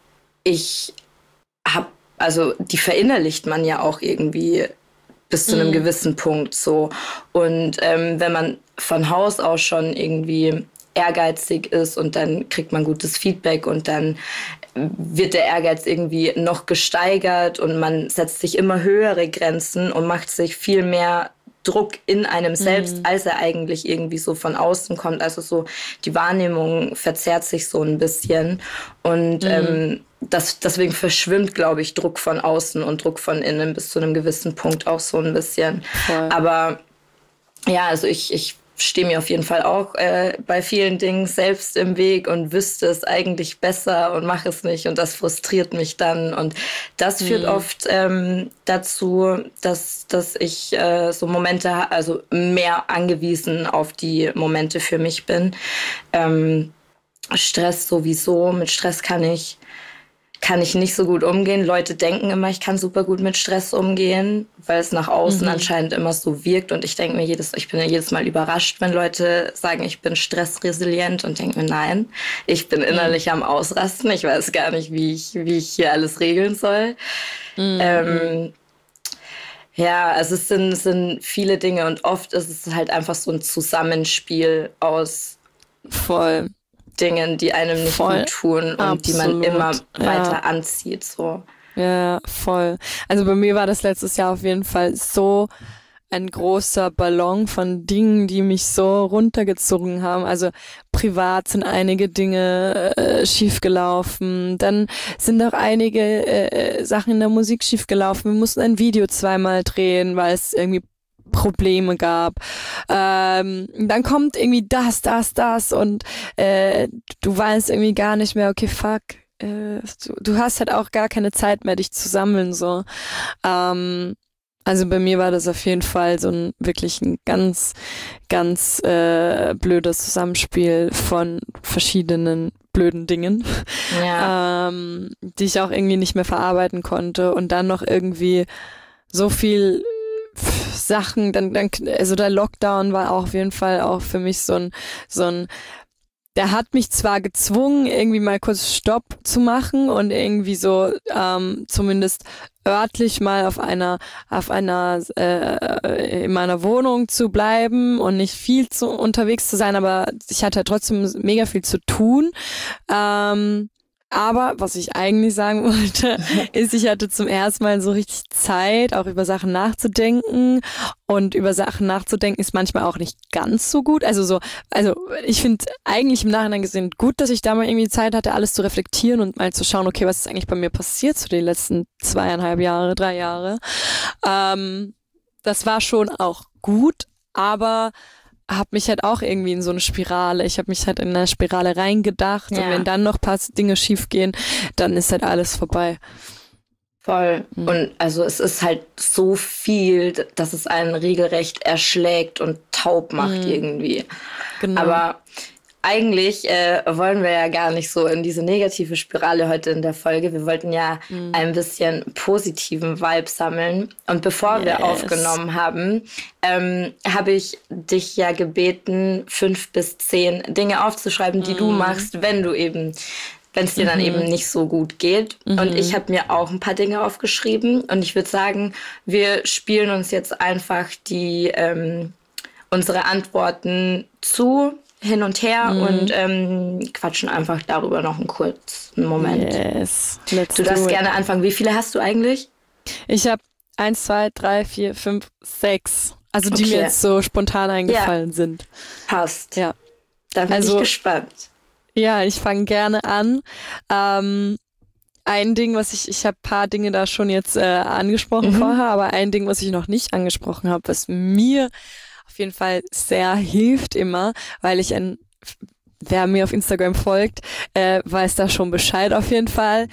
Speaker 1: ich habe also die verinnerlicht man ja auch irgendwie bis zu einem mm. gewissen Punkt so. Und ähm, wenn man von Haus aus schon irgendwie ehrgeizig ist und dann kriegt man gutes Feedback und dann wird der Ehrgeiz irgendwie noch gesteigert und man setzt sich immer höhere Grenzen und macht sich viel mehr Druck in einem selbst, mhm. als er eigentlich irgendwie so von außen kommt. Also so die Wahrnehmung verzerrt sich so ein bisschen und mhm. ähm, das, deswegen verschwimmt, glaube ich, Druck von außen und Druck von innen bis zu einem gewissen Punkt auch so ein bisschen. Voll. Aber ja, also ich, ich stehe mir auf jeden Fall auch äh, bei vielen Dingen selbst im Weg und wüsste es eigentlich besser und mache es nicht und das frustriert mich dann und das führt mhm. oft ähm, dazu, dass, dass ich äh, so Momente, also mehr angewiesen auf die Momente für mich bin. Ähm, Stress sowieso, mit Stress kann ich kann ich nicht so gut umgehen. Leute denken immer, ich kann super gut mit Stress umgehen, weil es nach außen mhm. anscheinend immer so wirkt. Und ich denke mir jedes, ich bin ja jedes Mal überrascht, wenn Leute sagen, ich bin stressresilient und denke mir, nein, ich bin innerlich mhm. am Ausrasten. Ich weiß gar nicht, wie ich, wie ich hier alles regeln soll. Mhm. Ähm, ja, also es sind, es sind viele Dinge und oft ist es halt einfach so ein Zusammenspiel aus
Speaker 2: voll
Speaker 1: Dingen, die einem nicht
Speaker 2: voll.
Speaker 1: gut tun und Absolut. Die man immer weiter ja. anzieht. So.
Speaker 2: Ja, voll. Also bei mir war das letztes Jahr auf jeden Fall so ein großer Ballon von Dingen, die mich so runtergezogen haben. Also privat sind einige Dinge äh, schiefgelaufen. Dann sind auch einige äh, Sachen in der Musik schiefgelaufen. Wir mussten ein Video zweimal drehen, weil es irgendwie Probleme gab. Ähm, dann kommt irgendwie das, das, das und äh, du weißt irgendwie gar nicht mehr, okay, fuck, äh, du, du hast halt auch gar keine Zeit mehr, dich zu sammeln, so. Ähm, also bei mir war das auf jeden Fall so ein wirklich ein ganz, ganz äh, blödes Zusammenspiel von verschiedenen blöden Dingen, ja. ähm, die ich auch irgendwie nicht mehr verarbeiten konnte und dann noch irgendwie so viel Sachen, dann, dann, also der Lockdown war auch auf jeden Fall auch für mich so ein, so ein, der hat mich zwar gezwungen, irgendwie mal kurz Stopp zu machen und irgendwie so, ähm, zumindest örtlich mal auf einer, auf einer, äh, in meiner Wohnung zu bleiben und nicht viel zu, unterwegs zu sein, aber ich hatte trotzdem mega viel zu tun, ähm, aber was ich eigentlich sagen wollte, ist, ich hatte zum ersten Mal so richtig Zeit, auch über Sachen nachzudenken. Und über Sachen nachzudenken ist manchmal auch nicht ganz so gut. Also so, also ich finde eigentlich im Nachhinein gesehen gut, dass ich da mal irgendwie Zeit hatte, alles zu reflektieren und mal zu schauen, okay, was ist eigentlich bei mir passiert so die letzten zweieinhalb Jahre, drei Jahre. Ähm, das war schon auch gut, aber habe mich halt auch irgendwie in so eine Spirale, ich habe mich halt in eine Spirale reingedacht ja. und wenn dann noch ein paar Dinge schief gehen, dann ist halt alles vorbei.
Speaker 1: Voll. Mhm. Und also es ist halt so viel, dass es einen regelrecht erschlägt und taub macht mhm. irgendwie. Genau. Aber eigentlich äh, wollen wir ja gar nicht so in diese negative Spirale heute in der Folge. Wir wollten ja mhm. ein bisschen positiven Vibe sammeln. Und bevor yes. wir aufgenommen haben, ähm, habe ich dich ja gebeten, fünf bis zehn Dinge aufzuschreiben, die mhm. du machst, wenn du eben, wenn es dir mhm. dann eben nicht so gut geht. Mhm. Und ich habe mir auch ein paar Dinge aufgeschrieben. Und ich würde sagen, wir spielen uns jetzt einfach die ähm, unsere Antworten zu. Hin und her mhm. und ähm, quatschen einfach darüber noch einen kurzen Moment.
Speaker 2: Yes, let's
Speaker 1: du darfst
Speaker 2: do it.
Speaker 1: Gerne anfangen. Wie viele hast du eigentlich?
Speaker 2: Ich habe eins, zwei, drei, vier, fünf, sechs. Also die okay. mir jetzt so spontan eingefallen ja. sind.
Speaker 1: Passt.
Speaker 2: Ja.
Speaker 1: Da bin also, ich gespannt.
Speaker 2: Ja, ich fange gerne an. Ähm, ein Ding, was ich, ich habe ein paar Dinge da schon jetzt äh, angesprochen mhm. vorher, aber ein Ding, was ich noch nicht angesprochen habe, was mir auf jeden Fall sehr hilft immer, weil ich ein, wer mir auf Instagram folgt, äh, weiß da schon Bescheid auf jeden Fall.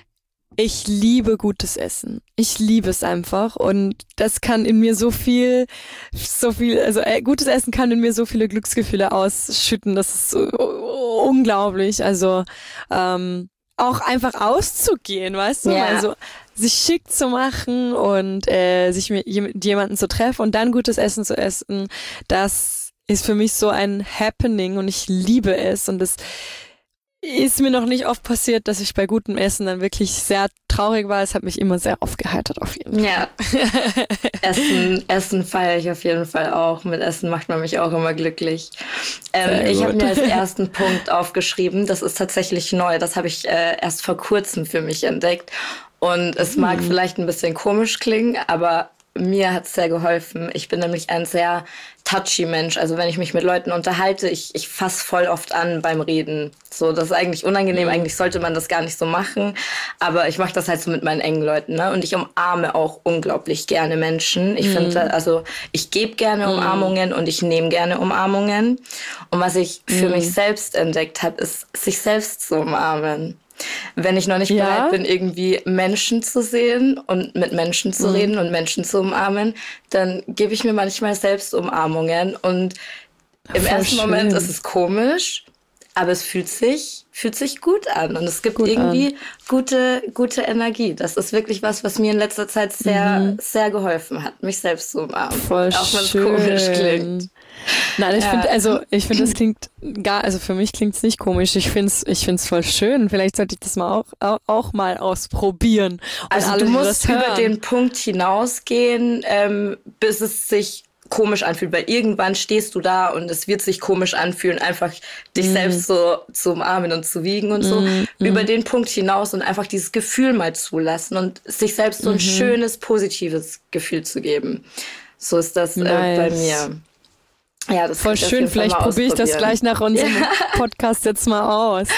Speaker 2: Ich liebe gutes Essen. Ich liebe es einfach und das kann in mir so viel, so viel, also äh, gutes Essen kann in mir so viele Glücksgefühle ausschütten, das ist so, oh, unglaublich. Also ähm, auch einfach auszugehen, weißt du? Ja. Also sich schick zu machen und äh, sich mit jemandem zu treffen und dann gutes Essen zu essen, das ist für mich so ein Happening und ich liebe es und das ist mir noch nicht oft passiert, dass ich bei gutem Essen dann wirklich sehr traurig war. Es hat mich immer sehr aufgeheitert auf jeden Fall.
Speaker 1: Ja, Essen, Essen feiere ich auf jeden Fall auch. Mit Essen macht man mich auch immer glücklich. Ähm, ich habe mir als ersten Punkt aufgeschrieben, das ist tatsächlich neu, das habe ich äh, erst vor kurzem für mich entdeckt. Und es mag hm. vielleicht ein bisschen komisch klingen, aber mir hat es sehr geholfen. Ich bin nämlich ein sehr touchy Mensch. Also wenn ich mich mit Leuten unterhalte, ich, ich fasse voll oft an beim Reden. So, das ist eigentlich unangenehm. Mhm. Eigentlich sollte man das gar nicht so machen. Aber ich mache das halt so mit meinen engen Leuten. Ne? Und ich umarme auch unglaublich gerne Menschen. Ich mhm. finde, also ich gebe gerne mhm. Umarmungen und ich nehme gerne Umarmungen. Und was ich für mhm. mich selbst entdeckt habe, ist, sich selbst zu umarmen. Wenn ich noch nicht ja. bereit bin, irgendwie Menschen zu sehen und mit Menschen zu mhm. reden und Menschen zu umarmen, dann gebe ich mir manchmal selbst Umarmungen. Und im Voll ersten schön. Moment ist es komisch, aber es fühlt sich, fühlt sich gut an. Und es gibt gut irgendwie an. gute, gute Energie. Das ist wirklich was, was mir in letzter Zeit sehr, mhm. sehr geholfen hat, mich selbst zu umarmen.
Speaker 2: Voll auch wenn es komisch klingt. Nein, ich ja. finde, also ich finde, das klingt gar, also für mich klingt's nicht komisch. Ich finde es, ich finde es voll schön. Vielleicht sollte ich das mal auch, auch, auch mal ausprobieren. Und
Speaker 1: also
Speaker 2: alle,
Speaker 1: du musst über den Punkt hinausgehen, ähm, bis es sich komisch anfühlt, weil irgendwann stehst du da und es wird sich komisch anfühlen, einfach dich mm. selbst so zu umarmen und zu wiegen und so. Mm. Über den Punkt hinaus und einfach dieses Gefühl mal zulassen und sich selbst so ein mhm. schönes, positives Gefühl zu geben. So ist das nice. äh, bei mir. Ja, das
Speaker 2: voll schön, vielleicht probiere ich das gleich nach unserem ja. Podcast jetzt mal aus.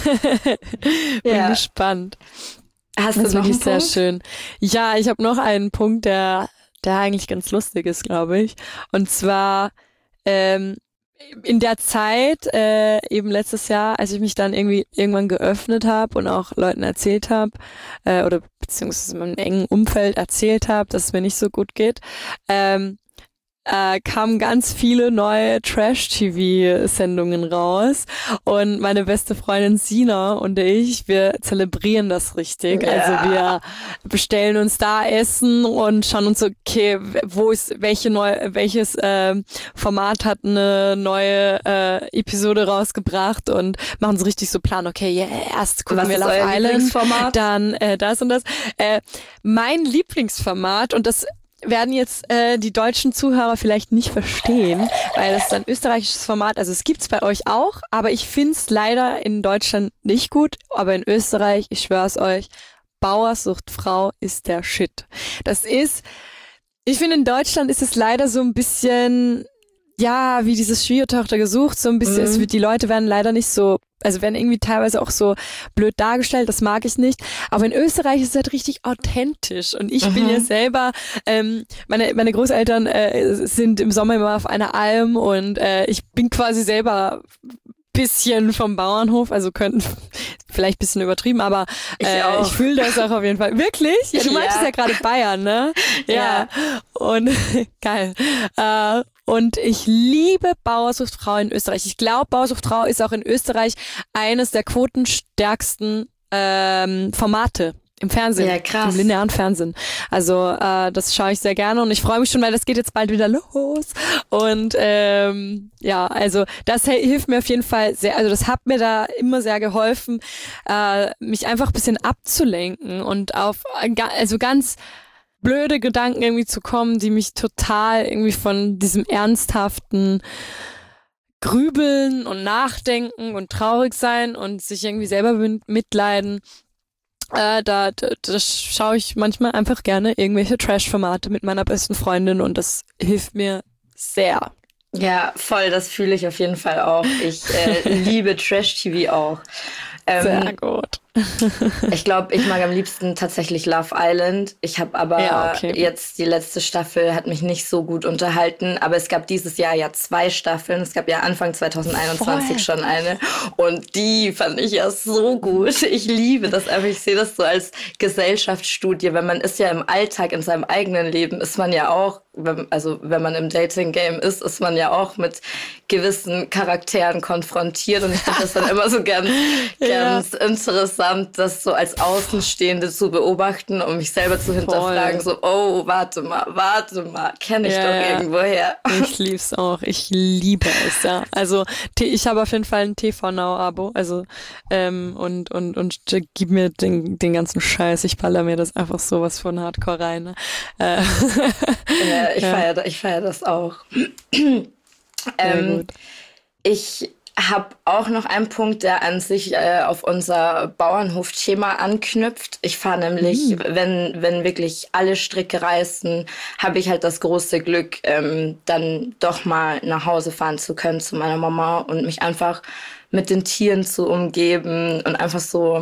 Speaker 2: Bin ja. gespannt.
Speaker 1: Hast
Speaker 2: das
Speaker 1: du noch einen
Speaker 2: sehr
Speaker 1: Punkt?
Speaker 2: Schön. Ja, ich habe noch einen Punkt, der, der eigentlich ganz lustig ist, glaube ich. Und zwar ähm, in der Zeit, äh, eben letztes Jahr, als ich mich dann irgendwie irgendwann geöffnet habe und auch Leuten erzählt habe, äh, oder beziehungsweise in meinem engen Umfeld erzählt habe, dass es mir nicht so gut geht, ähm, Äh, kamen ganz viele neue Trash-T V-Sendungen raus und meine beste Freundin Sina und ich, wir zelebrieren das richtig. Ja. Also wir bestellen uns da Essen und schauen uns so, okay, wo ist, welche neue, welches äh, Format hat eine neue äh, Episode rausgebracht und machen so richtig so Plan, okay, yeah, erst gucken
Speaker 1: Was
Speaker 2: wir
Speaker 1: ist
Speaker 2: Love
Speaker 1: euer
Speaker 2: Island,
Speaker 1: Lieblingsformat?
Speaker 2: Dann äh, das und das. Äh, mein Lieblingsformat, und das werden jetzt äh, die deutschen Zuhörer vielleicht nicht verstehen, weil das ist ein österreichisches Format, also es gibt's bei euch auch, aber ich find's leider in Deutschland nicht gut, aber in Österreich, ich schwör's euch, Bauersucht Frau ist der Shit. Das ist, ich finde in Deutschland ist es leider so ein bisschen, ja, wie dieses Schwiegertochter gesucht, so ein bisschen, mhm. es wird, die Leute werden leider nicht so, also werden irgendwie teilweise auch so blöd dargestellt, das mag ich nicht. Aber in Österreich ist es halt richtig authentisch. Und ich mhm. bin ja selber, ähm, meine meine Großeltern äh, sind im Sommer immer auf einer Alm und äh, ich bin quasi selber bisschen vom Bauernhof, also könnten vielleicht ein bisschen übertrieben, aber äh, ich, ich fühle das auch auf jeden Fall. Wirklich? Ja, du meintest ja, ja gerade Bayern, ne? Ja. ja. Und geil. Äh, Und ich liebe Bauersucht Frau in Österreich. Ich glaube, Bauersucht Frau ist auch in Österreich eines der quotenstärksten ähm, Formate im Fernsehen,
Speaker 1: ja, krass.
Speaker 2: Im linearen Fernsehen. Also äh, das schaue ich sehr gerne und ich freue mich schon, weil das geht jetzt bald wieder los. Und ähm, ja, also das hilft mir auf jeden Fall sehr. Also das hat mir da immer sehr geholfen, äh, mich einfach ein bisschen abzulenken und auf also ganz blöde Gedanken irgendwie zu kommen, die mich total irgendwie von diesem ernsthaften Grübeln und Nachdenken und traurig sein und sich irgendwie selber mitleiden, äh, da, da, da schaue ich manchmal einfach gerne irgendwelche Trash-Formate mit meiner besten Freundin und das hilft mir sehr.
Speaker 1: Ja, voll, das fühle ich auf jeden Fall auch. Ich äh, liebe Trash-T V auch. Ähm,
Speaker 2: sehr gut.
Speaker 1: Ich glaube, ich mag am liebsten tatsächlich Love Island. Ich habe aber ja, okay. jetzt die letzte Staffel hat mich nicht so gut unterhalten. Aber es gab dieses Jahr ja zwei Staffeln. Es gab ja Anfang zwanzig einundzwanzig Voll. schon eine. Und die fand ich ja so gut. Ich liebe das einfach. Ich sehe das so als Gesellschaftsstudie. Weil man ist ja im Alltag, in seinem eigenen Leben, ist man ja auch wenn, also wenn man im Dating-Game ist, ist man ja auch mit gewissen Charakteren konfrontiert und ich finde das dann immer so ganz, ganz ja. interessant, das so als Außenstehende zu beobachten, um mich selber zu hinterfragen, Voll. so, oh, warte mal, warte mal, kenne ich ja, doch ja. irgendwoher.
Speaker 2: Ich lieb's auch, ich liebe es, ja. Also ich habe auf jeden Fall ein T V Now-Abo, also ähm, und, und, und gib mir den, den ganzen Scheiß, ich baller mir das einfach sowas von Hardcore rein. Ne? Äh.
Speaker 1: Ja, ich ja. feiere ich feier das auch. ähm, ich habe auch noch einen Punkt, der an sich äh, auf unser Bauernhof-Thema anknüpft. Ich fahre nämlich, mhm. wenn, wenn wirklich alle Stricke reißen, habe ich halt das große Glück, ähm, dann doch mal nach Hause fahren zu können zu meiner Mama und mich einfach mit den Tieren zu umgeben und einfach so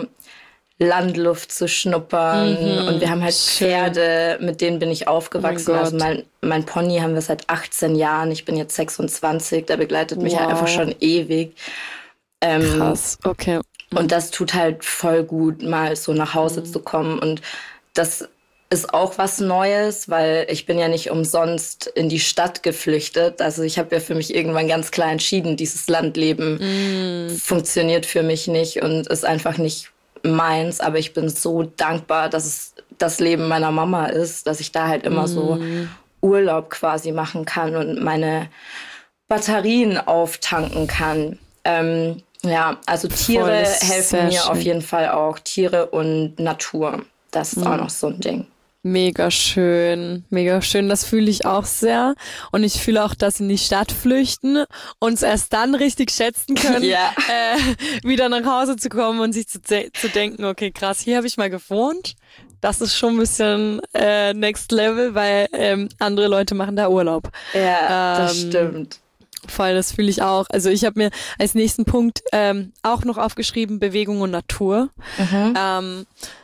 Speaker 1: Landluft zu schnuppern. Mhm, und wir haben halt schön. Pferde, mit denen bin ich aufgewachsen. Oh mein also mein, mein Pony haben wir seit achtzehn Jahren. Ich bin jetzt sechsundzwanzig. Der begleitet mich wow. halt einfach schon ewig. Ähm,
Speaker 2: Krass, okay. Mhm.
Speaker 1: Und das tut halt voll gut, mal so nach Hause mhm. zu kommen. Und das ist auch was Neues, weil ich bin ja nicht umsonst in die Stadt geflüchtet. Also ich habe ja für mich irgendwann ganz klar entschieden, dieses Landleben mhm. funktioniert für mich nicht und ist einfach nicht meins, aber ich bin so dankbar, dass es das Leben meiner Mama ist, dass ich da halt immer mm. so Urlaub quasi machen kann und meine Batterien auftanken kann. Ähm, ja, also Tiere helfen mir schön. Auf jeden Fall auch. Tiere und Natur, das ist mm. auch noch so ein Ding.
Speaker 2: Mega schön, mega schön. Das fühle ich auch sehr. Und ich fühle auch, dass in die Stadt flüchten und es erst dann richtig schätzen können, ja. äh, wieder nach Hause zu kommen und sich zu, de- zu denken, okay, krass, hier habe ich mal gewohnt. Das ist schon ein bisschen äh, Next Level, weil ähm, andere Leute machen da Urlaub.
Speaker 1: Ja, ähm, das stimmt.
Speaker 2: Voll, das fühle ich auch. Also ich habe mir als nächsten Punkt ähm, auch noch aufgeschrieben, Bewegung und Natur. Mhm. Ähm,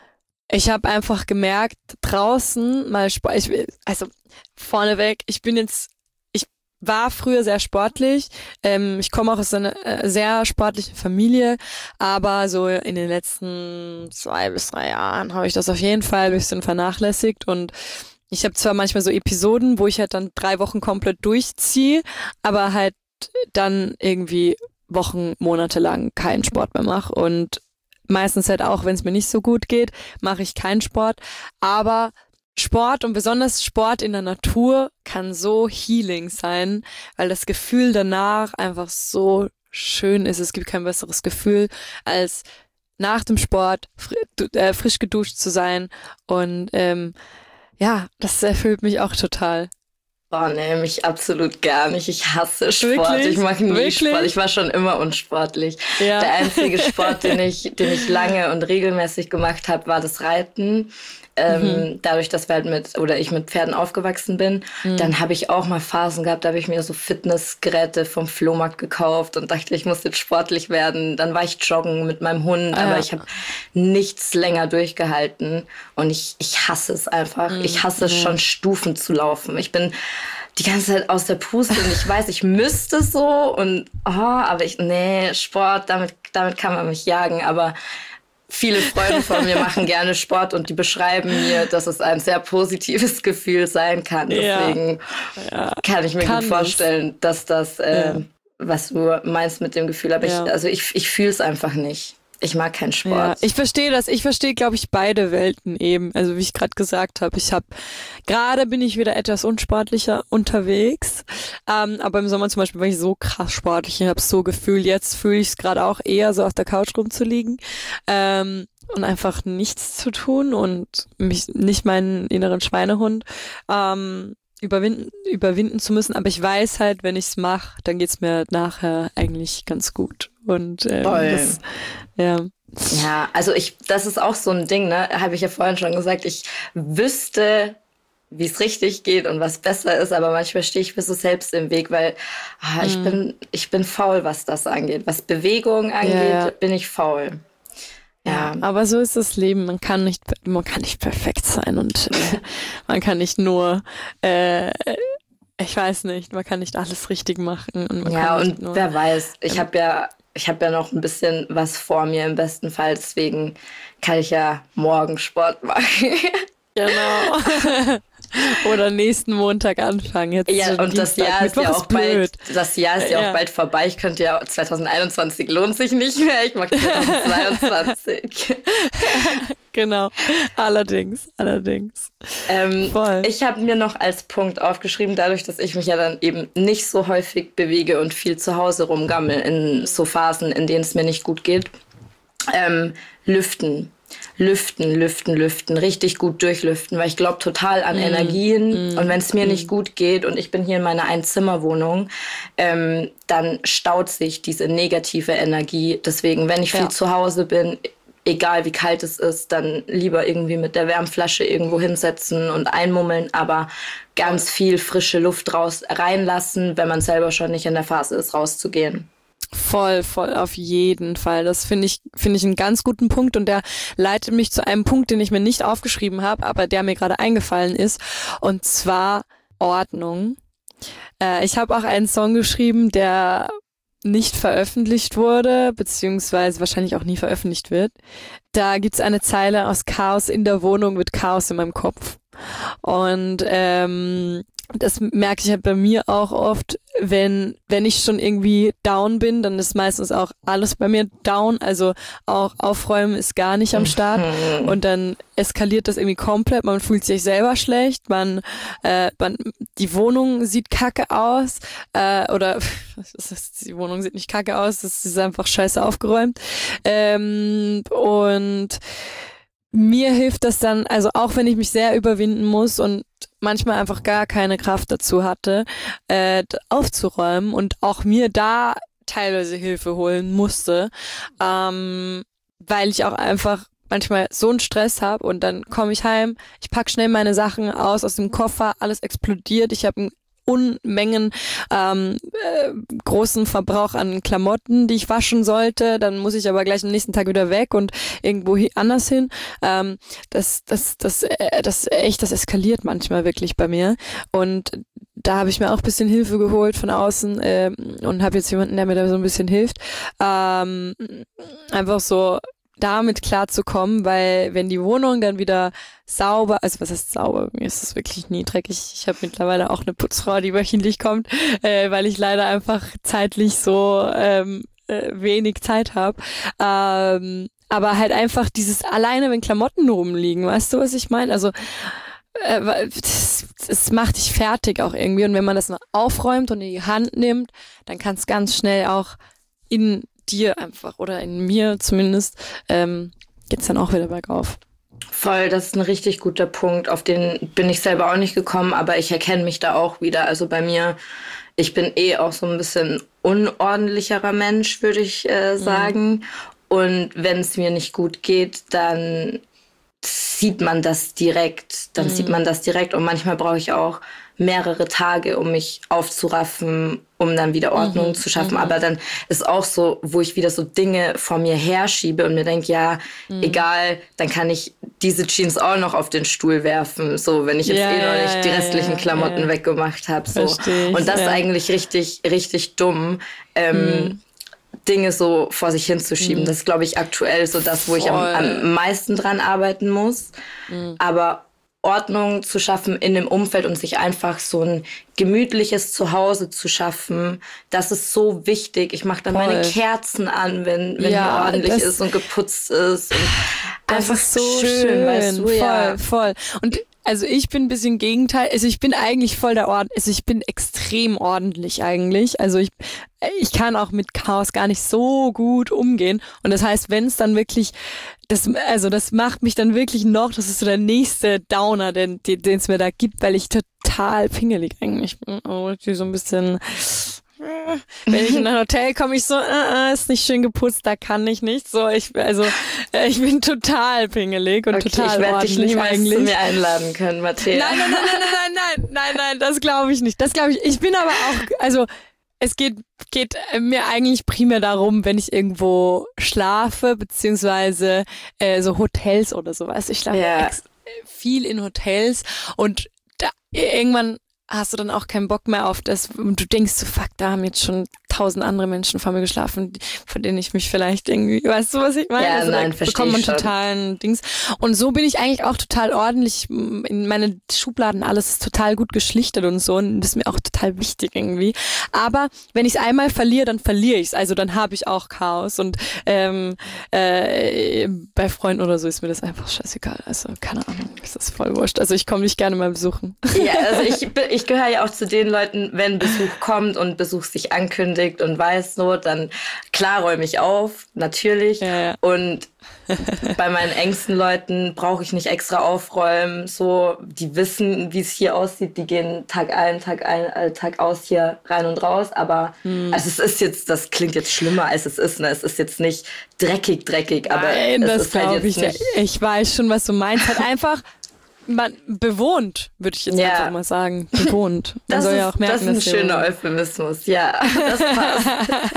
Speaker 2: Ich habe einfach gemerkt, draußen mal Sport, ich, also vorneweg, ich bin jetzt, ich war früher sehr sportlich, ähm, ich komme auch aus einer äh, sehr sportlichen Familie, aber so in den letzten zwei bis drei Jahren habe ich das auf jeden Fall ein bisschen vernachlässigt und ich habe zwar manchmal so Episoden, wo ich halt dann drei Wochen komplett durchziehe, aber halt dann irgendwie Wochen, Monate lang keinen Sport mehr mache und meistens halt auch, wenn es mir nicht so gut geht, mache ich keinen Sport. Aber Sport und besonders Sport in der Natur kann so healing sein, weil das Gefühl danach einfach so schön ist. Es gibt kein besseres Gefühl, als nach dem Sport fr- äh, frisch geduscht zu sein. Und ähm, ja, das erfüllt mich auch total.
Speaker 1: Oh nee, mich absolut gar nicht. Ich hasse Sport.
Speaker 2: Wirklich?
Speaker 1: Ich mag nie
Speaker 2: Wirklich?
Speaker 1: Sport. Ich war schon immer unsportlich.
Speaker 2: Ja.
Speaker 1: Der einzige Sport, den ich, den ich lange und regelmäßig gemacht habe, war das Reiten. Ähm, mhm. Dadurch, dass wir halt mit, oder ich mit Pferden aufgewachsen bin, mhm. dann habe ich auch mal Phasen gehabt, da habe ich mir so Fitnessgeräte vom Flohmarkt gekauft und dachte, ich muss jetzt sportlich werden. Dann war ich joggen mit meinem Hund, ah, aber ja. ich habe nichts länger durchgehalten und ich, ich hasse es einfach. Mhm. Ich hasse es schon, Stufen zu laufen. Ich bin die ganze Zeit aus der Puste und ich weiß, ich müsste so und oh, aber ich, nee, Sport, damit, damit kann man mich jagen, aber viele Freunde von mir machen gerne Sport und die beschreiben mir, dass es ein sehr positives Gefühl sein kann. Deswegen ja. Ja. kann ich mir kann gut vorstellen, dass das, äh, ja. was du meinst mit dem Gefühl, aber ja. ich, also ich, ich fühle es einfach nicht. Ich mag keinen Sport.
Speaker 2: Ja, ich verstehe das. Ich verstehe, glaube ich, beide Welten eben. Also wie ich gerade gesagt habe, ich habe gerade bin ich wieder etwas unsportlicher unterwegs. Ähm, aber im Sommer zum Beispiel war ich so krass sportlich. Ich habe so gefühlt. Jetzt fühle ich es gerade auch eher so auf der Couch rumzuliegen ähm, und einfach nichts zu tun und mich nicht meinen inneren Schweinehund ähm, überwinden überwinden zu müssen. Aber ich weiß halt, wenn ich es mache, dann geht's mir nachher eigentlich ganz gut. Und ähm, das, ja.
Speaker 1: Ja, also ich, das ist auch so ein Ding, ne? Habe ich ja vorhin schon gesagt. Ich wüsste, wie es richtig geht und was besser ist, aber manchmal stehe ich mir so selbst im Weg, weil ah, ich mhm. bin, ich bin faul, was das angeht. Was Bewegung angeht, ja, ja. bin ich faul.
Speaker 2: Ja, aber so ist das Leben. Man kann nicht, man kann nicht perfekt sein und äh, man kann nicht nur äh, ich weiß nicht, man kann nicht alles richtig machen. Und man
Speaker 1: ja,
Speaker 2: kann
Speaker 1: und nur, wer weiß, ich ähm, habe ja, ich habe ja noch ein bisschen was vor mir im besten Fall, deswegen kann ich ja morgen Sport machen.
Speaker 2: Genau. Oder nächsten Montag anfangen. Jetzt
Speaker 1: ja, und das Jahr ist ja auch bald, das Jahr ist ja, ja auch bald vorbei. Ich könnte ja zwanzig einundzwanzig lohnt sich nicht mehr. Ich mag zwanzig zweiundzwanzig.
Speaker 2: Genau, allerdings, allerdings.
Speaker 1: Ähm, Voll. Ich habe mir noch als Punkt aufgeschrieben, dadurch, dass ich mich ja dann eben nicht so häufig bewege und viel zu Hause rumgammel in so Phasen, in denen es mir nicht gut geht, ähm, lüften. Lüften, lüften, lüften, richtig gut durchlüften, weil ich glaube total an mm, Energien mm, und wenn es mir mm. nicht gut geht und ich bin hier in meiner Einzimmerwohnung, ähm, dann staut sich diese negative Energie. Deswegen, wenn ich viel ja. zu Hause bin, egal wie kalt es ist, dann lieber irgendwie mit der Wärmflasche irgendwo hinsetzen und einmummeln, aber ganz viel frische Luft raus reinlassen, wenn man selber schon nicht in der Phase ist, rauszugehen.
Speaker 2: Voll, voll, auf jeden Fall. Das finde ich, finde ich einen ganz guten Punkt und der leitet mich zu einem Punkt, den ich mir nicht aufgeschrieben habe, aber der mir gerade eingefallen ist, und zwar Ordnung. Äh, ich habe auch einen Song geschrieben, der nicht veröffentlicht wurde, beziehungsweise wahrscheinlich auch nie veröffentlicht wird. Da gibt's eine Zeile aus Chaos in der Wohnung mit Chaos in meinem Kopf. Und ähm, das merke ich halt bei mir auch oft, wenn wenn ich schon irgendwie down bin, dann ist meistens auch alles bei mir down, also auch Aufräumen ist gar nicht am Start und dann eskaliert das irgendwie komplett, man fühlt sich selber schlecht, man, äh, man die Wohnung sieht kacke aus äh, oder das ist, die Wohnung sieht nicht kacke aus, das ist einfach scheiße aufgeräumt ähm, und mir hilft das dann, also auch wenn ich mich sehr überwinden muss und manchmal einfach gar keine Kraft dazu hatte, äh, aufzuräumen und auch mir da teilweise Hilfe holen musste, ähm, weil ich auch einfach manchmal so einen Stress habe und dann komme ich heim, ich pack schnell meine Sachen aus aus dem Koffer, alles explodiert, ich habe einen Unmengen ähm, äh, großen Verbrauch an Klamotten, die ich waschen sollte, dann muss ich aber gleich am nächsten Tag wieder weg und irgendwo hi- anders hin. Ähm, das, das, das, äh, das echt, das eskaliert manchmal wirklich bei mir und da habe ich mir auch ein bisschen Hilfe geholt von außen äh, und habe jetzt jemanden, der mir da so ein bisschen hilft. Ähm, einfach so damit klarzukommen, weil wenn die Wohnung dann wieder sauber, also was heißt sauber, mir ist es wirklich nie dreckig. Ich habe mittlerweile auch eine Putzfrau, die wöchentlich kommt, äh, weil ich leider einfach zeitlich so ähm, äh, wenig Zeit habe. Ähm, aber halt einfach dieses alleine, wenn Klamotten rumliegen, weißt du, was ich meine? Also äh, das, das macht dich fertig auch irgendwie und wenn man das noch aufräumt und in die Hand nimmt, dann kann es ganz schnell auch in dir einfach oder in mir zumindest ähm, geht's dann auch wieder bergauf.
Speaker 1: Voll, das ist ein richtig guter Punkt, auf den bin ich selber auch nicht gekommen, aber ich erkenne mich da auch wieder. Also bei mir, ich bin eh auch so ein bisschen unordentlicherer Mensch, würde ich äh, sagen. Mhm. Und wenn es mir nicht gut geht, dann sieht man das direkt. Dann mhm. sieht man das direkt und manchmal brauche ich auch mehrere Tage, um mich aufzuraffen, um dann wieder Ordnung mhm, zu schaffen. Mhm. Aber dann ist auch so, wo ich wieder so Dinge vor mir herschiebe und mir denke, ja, mhm. egal, dann kann ich diese Jeans auch noch auf den Stuhl werfen, so, wenn ich jetzt ja, eh noch nicht ja, die restlichen ja, Klamotten ja. weggemacht habe. So. Ich, und das ja. ist eigentlich richtig, richtig dumm, ähm, mhm. Dinge so vor sich hinzuschieben. Mhm. Das ist, glaube ich, aktuell so das, wo Voll. ich am, am meisten dran arbeiten muss. Mhm. Aber Ordnung zu schaffen in dem Umfeld und sich einfach so ein gemütliches Zuhause zu schaffen, das ist so wichtig. Ich mache dann Voll. meine Kerzen an, wenn, wenn ja, hier ordentlich ist und geputzt ist. Und
Speaker 2: das einfach ist so schön, schön. Weißt du, voll, ja. voll. Und also ich bin ein bisschen Gegenteil, also ich bin eigentlich voll der Ord, also ich bin extrem ordentlich eigentlich, also ich ich kann auch mit Chaos gar nicht so gut umgehen und das heißt, wenn es dann wirklich, das also das macht mich dann wirklich noch, das ist so der nächste Downer, den den es mir da gibt, weil ich total pingelig eigentlich bin, oh, so ein bisschen. Wenn ich in ein Hotel komme, ich so, äh, äh, ist nicht schön geputzt, da kann ich nicht. So, ich, also, äh, ich bin total pingelig und okay, total
Speaker 1: ich werde dich niemals zu mir einladen können, Matthäa.
Speaker 2: Nein, nein, nein, nein, nein, nein, nein, nein, das glaube ich nicht. Das glaube ich. Ich bin aber auch, also, es geht, geht mir eigentlich primär darum, wenn ich irgendwo schlafe, beziehungsweise, äh, so Hotels oder sowas. Ich schlafe yeah. viel in Hotels und da, irgendwann hast du dann auch keinen Bock mehr auf das und du denkst so, fuck, da haben jetzt schon tausend andere Menschen vor mir geschlafen, von denen ich mich vielleicht irgendwie, weißt du, was ich meine?
Speaker 1: Ja,
Speaker 2: also
Speaker 1: nein,
Speaker 2: da
Speaker 1: verstehe
Speaker 2: bekommt man
Speaker 1: ich schon.
Speaker 2: totalen Dings. Und so bin ich eigentlich auch total ordentlich in meine Schubladen, alles ist total gut geschlichtet und so und das ist mir auch total wichtig irgendwie. Aber wenn ich es einmal verliere, dann verliere ich es. Also dann habe ich auch Chaos und ähm, äh, bei Freunden oder so ist mir das einfach scheißegal. Also keine Ahnung, ist das voll wurscht. Also ich komme dich gerne mal besuchen.
Speaker 1: Ja, also ich, ich gehöre ja auch zu den Leuten, wenn Besuch kommt und Besuch sich ankündigt und weiß so, dann klar räume ich auf, natürlich.
Speaker 2: Ja, ja.
Speaker 1: Und bei meinen engsten Leuten brauche ich nicht extra aufräumen. So, die wissen, wie es hier aussieht. Die gehen Tag ein, Tag ein, äh, Tag aus hier rein und raus. Aber hm. also es ist jetzt, das klingt jetzt schlimmer, als es ist. Ne? Es ist jetzt nicht dreckig, dreckig. Aber
Speaker 2: Nein,
Speaker 1: es
Speaker 2: das
Speaker 1: ist halt
Speaker 2: ich.
Speaker 1: jetzt nicht.
Speaker 2: Ich weiß schon, was du meinst. Halt einfach man bewohnt, würde ich jetzt
Speaker 1: ja.
Speaker 2: einfach mal sagen. Bewohnt. Man
Speaker 1: das
Speaker 2: soll
Speaker 1: ist,
Speaker 2: ja auch merken,
Speaker 1: das ist ein schöner Euphemismus. Ja, das passt.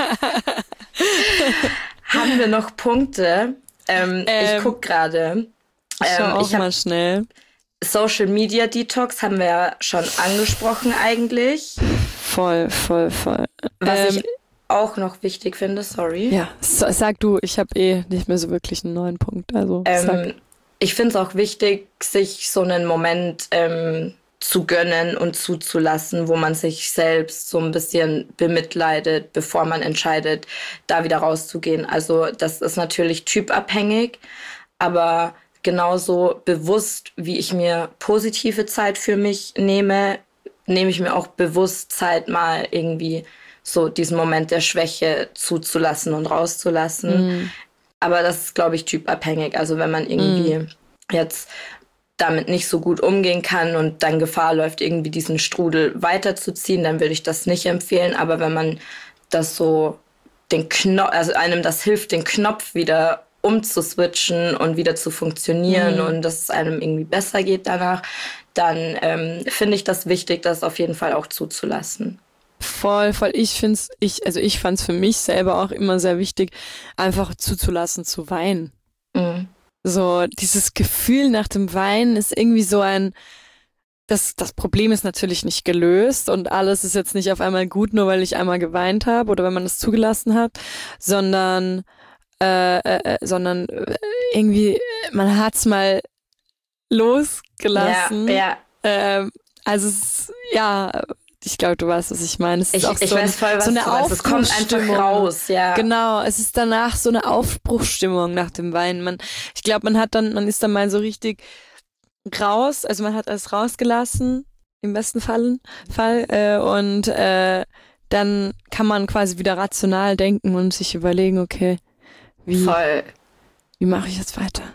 Speaker 1: Haben wir noch Punkte? Ähm, ähm, ich guck gerade.
Speaker 2: Ich schau
Speaker 1: ähm,
Speaker 2: auch
Speaker 1: ich hab,
Speaker 2: mal schnell.
Speaker 1: Social Media Detox haben wir ja schon angesprochen eigentlich.
Speaker 2: Voll, voll, voll.
Speaker 1: Was
Speaker 2: ähm,
Speaker 1: ich auch noch wichtig finde, sorry.
Speaker 2: Ja, sag du, ich habe eh nicht mehr so wirklich einen neuen Punkt. Also
Speaker 1: ähm,
Speaker 2: sag.
Speaker 1: Ich finde es auch wichtig, sich so einen Moment ähm, zu gönnen und zuzulassen, wo man sich selbst so ein bisschen bemitleidet, bevor man entscheidet, da wieder rauszugehen. Also das ist natürlich typabhängig, aber genauso bewusst, wie ich mir positive Zeit für mich nehme, nehme ich mir auch bewusst Zeit, mal irgendwie so diesen Moment der Schwäche zuzulassen und rauszulassen. Mhm. Aber das ist, glaube ich, typabhängig. Also wenn man irgendwie mm. jetzt damit nicht so gut umgehen kann und dann Gefahr läuft, irgendwie diesen Strudel weiterzuziehen, dann würde ich das nicht empfehlen. Aber wenn man das so, den Knopf, also einem das hilft, den Knopf wieder umzuswitchen und wieder zu funktionieren mm. und dass es einem irgendwie besser geht danach, dann ähm, finde ich das wichtig, das auf jeden Fall auch zuzulassen.
Speaker 2: Voll, voll. Ich find's, ich, also ich fand's für mich selber auch immer sehr wichtig, einfach zuzulassen zu weinen. Mhm. So, dieses Gefühl nach dem Weinen ist irgendwie so ein, das, das Problem ist natürlich nicht gelöst und alles ist jetzt nicht auf einmal gut, nur weil ich einmal geweint habe oder wenn man es zugelassen hat, sondern, äh, äh, sondern irgendwie, man hat's mal losgelassen.
Speaker 1: Ja, ja.
Speaker 2: Äh, also es, ja, ich glaube, du weißt, was ich meine. Es ist
Speaker 1: ich
Speaker 2: auch
Speaker 1: ich
Speaker 2: so,
Speaker 1: weiß voll, was
Speaker 2: so eine
Speaker 1: du meinst. Es kommt einfach raus, ja.
Speaker 2: Genau, es ist danach so eine Aufbruchsstimmung nach dem Weinen. Man, ich glaube, man hat dann, man ist dann mal so richtig raus, also man hat alles rausgelassen, im besten Fall, Fall äh, und äh, dann kann man quasi wieder rational denken und sich überlegen, okay, wie,
Speaker 1: voll.
Speaker 2: wie mache ich jetzt weiter?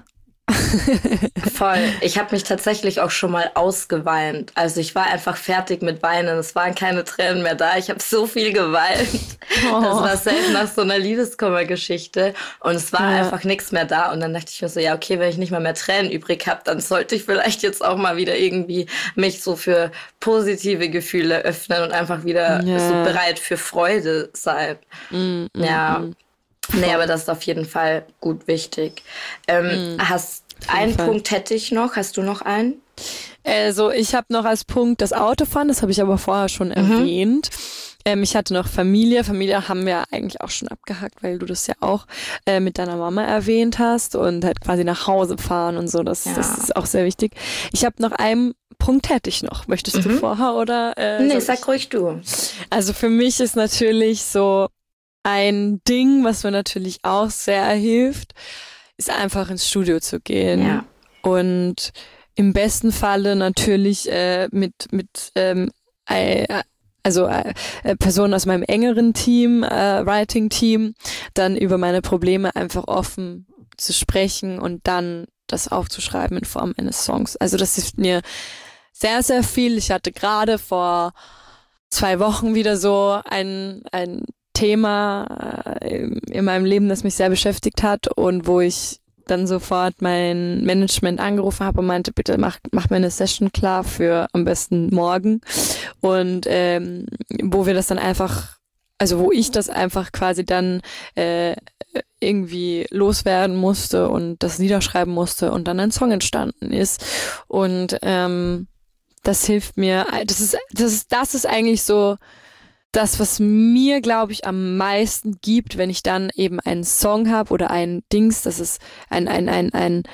Speaker 1: Voll. Ich habe mich tatsächlich auch schon mal ausgeweint. Also ich war einfach fertig mit Weinen. Es waren keine Tränen mehr da. Ich habe so viel geweint. Oh. Das war selbst nach so einer Liebeskummer-Geschichte. Und es war ja. einfach nichts mehr da. Und dann dachte ich mir so, ja okay, wenn ich nicht mal mehr Tränen übrig habe, dann sollte ich vielleicht jetzt auch mal wieder irgendwie mich so für positive Gefühle öffnen und einfach wieder ja. so bereit für Freude sein. Mm, ja. Mm, mm. Nee, aber das ist auf jeden Fall gut wichtig. Ähm, mm, hast einen Fall. Punkt hätte ich noch. Hast du noch einen?
Speaker 2: Also ich habe noch als Punkt das Autofahren. Das habe ich aber vorher schon mhm. erwähnt. Ähm, ich hatte noch Familie. Familie haben wir eigentlich auch schon abgehakt, weil du das ja auch äh, mit deiner Mama erwähnt hast und halt quasi nach Hause fahren und so. Das, ja. das ist auch sehr wichtig. Ich habe noch einen Punkt hätte ich noch. Möchtest mhm. du vorher oder? Äh,
Speaker 1: nee, sag ruhig du.
Speaker 2: Also für mich ist natürlich so ein Ding, was mir natürlich auch sehr hilft, ist einfach ins Studio zu gehen.
Speaker 1: Ja.
Speaker 2: Und im besten Falle natürlich äh, mit, mit ähm, äh, also äh, Personen aus meinem engeren Team, äh, Writing-Team, dann über meine Probleme einfach offen zu sprechen und dann das aufzuschreiben in Form eines Songs. Also das hilft mir sehr, sehr viel. Ich hatte gerade vor zwei Wochen wieder so ein, ein Thema äh, in meinem Leben, das mich sehr beschäftigt hat und wo ich dann sofort mein Management angerufen habe und meinte, bitte mach, mach mir eine Session klar für am besten morgen und ähm, wo wir das dann einfach, also wo ich das einfach quasi dann äh, irgendwie loswerden musste und das niederschreiben musste und dann ein Song entstanden ist und ähm, das hilft mir. Das ist, das ist, das ist eigentlich so das, was mir, glaube ich, am meisten gibt, wenn ich dann eben einen Song habe oder ein Dings, das ist ein, ein, ein, ein,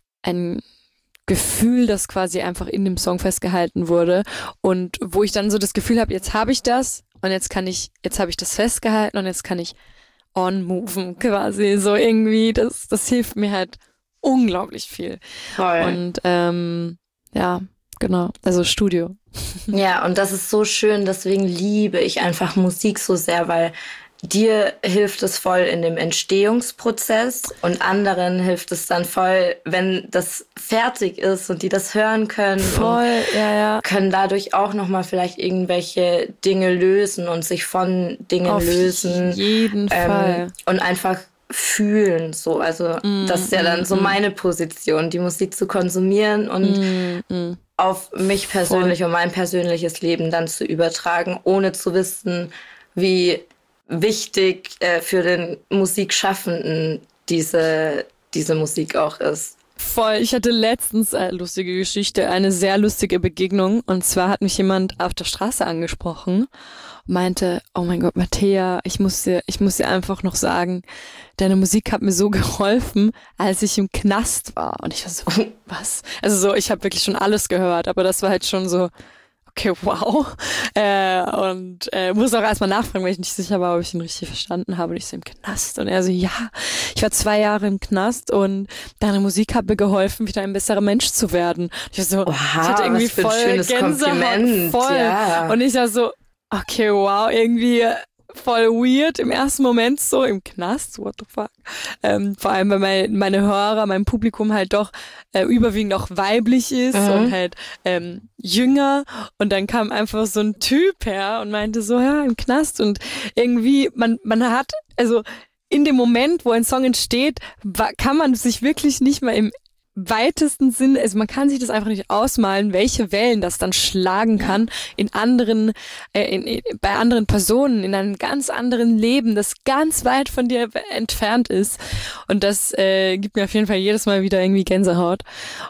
Speaker 2: ein Gefühl, das quasi einfach in dem Song festgehalten wurde und wo ich dann so das Gefühl habe, jetzt habe ich das und jetzt kann ich, jetzt habe ich das festgehalten und jetzt kann ich on-moven quasi, so irgendwie, das, das hilft mir halt unglaublich viel.
Speaker 1: Voll.
Speaker 2: Und ähm, ja, genau, also Studio.
Speaker 1: Ja, und das ist so schön, deswegen liebe ich einfach Musik so sehr, weil dir hilft es voll in dem Entstehungsprozess und anderen hilft es dann voll, wenn das fertig ist und die das hören können.
Speaker 2: Voll,
Speaker 1: und
Speaker 2: ja, ja.
Speaker 1: Können dadurch auch nochmal vielleicht irgendwelche Dinge lösen und sich von Dingen
Speaker 2: Auf
Speaker 1: lösen.
Speaker 2: Auf jeden
Speaker 1: ähm,
Speaker 2: Fall.
Speaker 1: Und einfach fühlen, so. Also, mm, das ist ja dann mm, so meine Position, die Musik zu konsumieren und
Speaker 2: mm, mm.
Speaker 1: auf mich persönlich voll. Und mein persönliches Leben dann zu übertragen, ohne zu wissen, wie wichtig äh, für den Musikschaffenden diese, diese Musik auch ist.
Speaker 2: Voll. Ich hatte letztens eine lustige Geschichte, eine sehr lustige Begegnung. Und zwar hat mich jemand auf der Straße angesprochen und meinte, oh mein Gott, Mattea, ich muss dir, ich muss dir einfach noch sagen, deine Musik hat mir so geholfen, als ich im Knast war. Und ich war so, was? Also so, ich habe wirklich schon alles gehört, aber das war halt schon so, okay, wow. Äh, und äh, muss auch erstmal nachfragen, weil ich nicht sicher war, ob ich ihn richtig verstanden habe. Und ich so, im Knast. Und er so, ja, ich war zwei Jahre im Knast und deine Musik hat mir geholfen, wieder ein besserer Mensch zu werden. Ich war so,
Speaker 1: wow,
Speaker 2: ich hatte irgendwie
Speaker 1: was für
Speaker 2: voll
Speaker 1: ein schönes
Speaker 2: Gänsehaut,
Speaker 1: Kompliment.
Speaker 2: voll.
Speaker 1: Ja.
Speaker 2: Und ich war so, okay, wow, irgendwie voll weird im ersten Moment so im Knast, what the fuck. Ähm, vor allem, weil mein, meine Hörer, mein Publikum halt doch äh, überwiegend auch weiblich ist mhm. und halt ähm, jünger. Und dann kam einfach so ein Typ her und meinte so, ja, im Knast. Und irgendwie, man, man hat, also in dem Moment, wo ein Song entsteht, kann man sich wirklich nicht mal im weitesten Sinn, also man kann sich das einfach nicht ausmalen, welche Wellen das dann schlagen kann in anderen, äh, in, in, bei anderen Personen, in einem ganz anderen Leben, das ganz weit von dir entfernt ist. Und das äh, gibt mir auf jeden Fall jedes Mal wieder irgendwie Gänsehaut.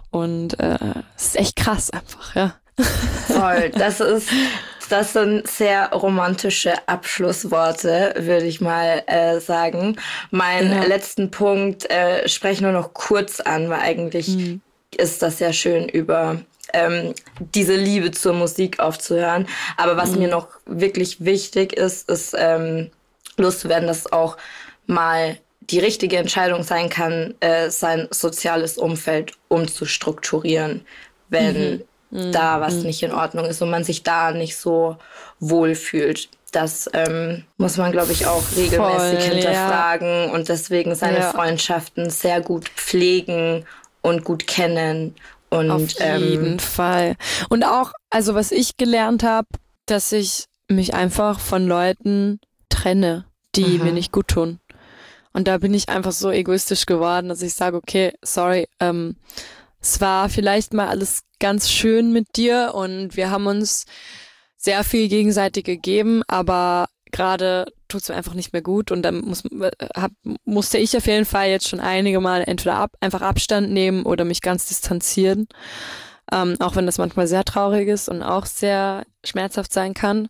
Speaker 2: Und äh, es ist echt krass einfach, ja.
Speaker 1: Voll, das ist, das sind sehr romantische Abschlussworte, würde ich mal äh, sagen. Meinen ja. letzten Punkt äh, spreche ich nur noch kurz an, weil eigentlich mhm. ist das ja schön, über ähm, diese Liebe zur Musik aufzuhören. Aber was mhm. mir noch wirklich wichtig ist, ist ähm, loszuwerden, dass auch mal die richtige Entscheidung sein kann, äh, sein soziales Umfeld umzustrukturieren, wenn mhm. da was nicht in Ordnung ist und man sich da nicht so wohl fühlt. Das ähm, muss man, glaube ich, auch regelmäßig Voll, hinterfragen ja. und deswegen seine ja. Freundschaften sehr gut pflegen und gut kennen. Und,
Speaker 2: Auf jeden ähm, Fall. Und auch, also was ich gelernt habe, dass ich mich einfach von Leuten trenne, die mhm. mir nicht gut tun. Und da bin ich einfach so egoistisch geworden, dass ich sage, okay, sorry, ähm, es war vielleicht mal alles ganz schön mit dir und wir haben uns sehr viel gegenseitig gegeben, aber gerade tut es mir einfach nicht mehr gut und dann muss, hab, musste ich auf jeden Fall jetzt schon einige Mal entweder ab, einfach Abstand nehmen oder mich ganz distanzieren, ähm, auch wenn das manchmal sehr traurig ist und auch sehr schmerzhaft sein kann,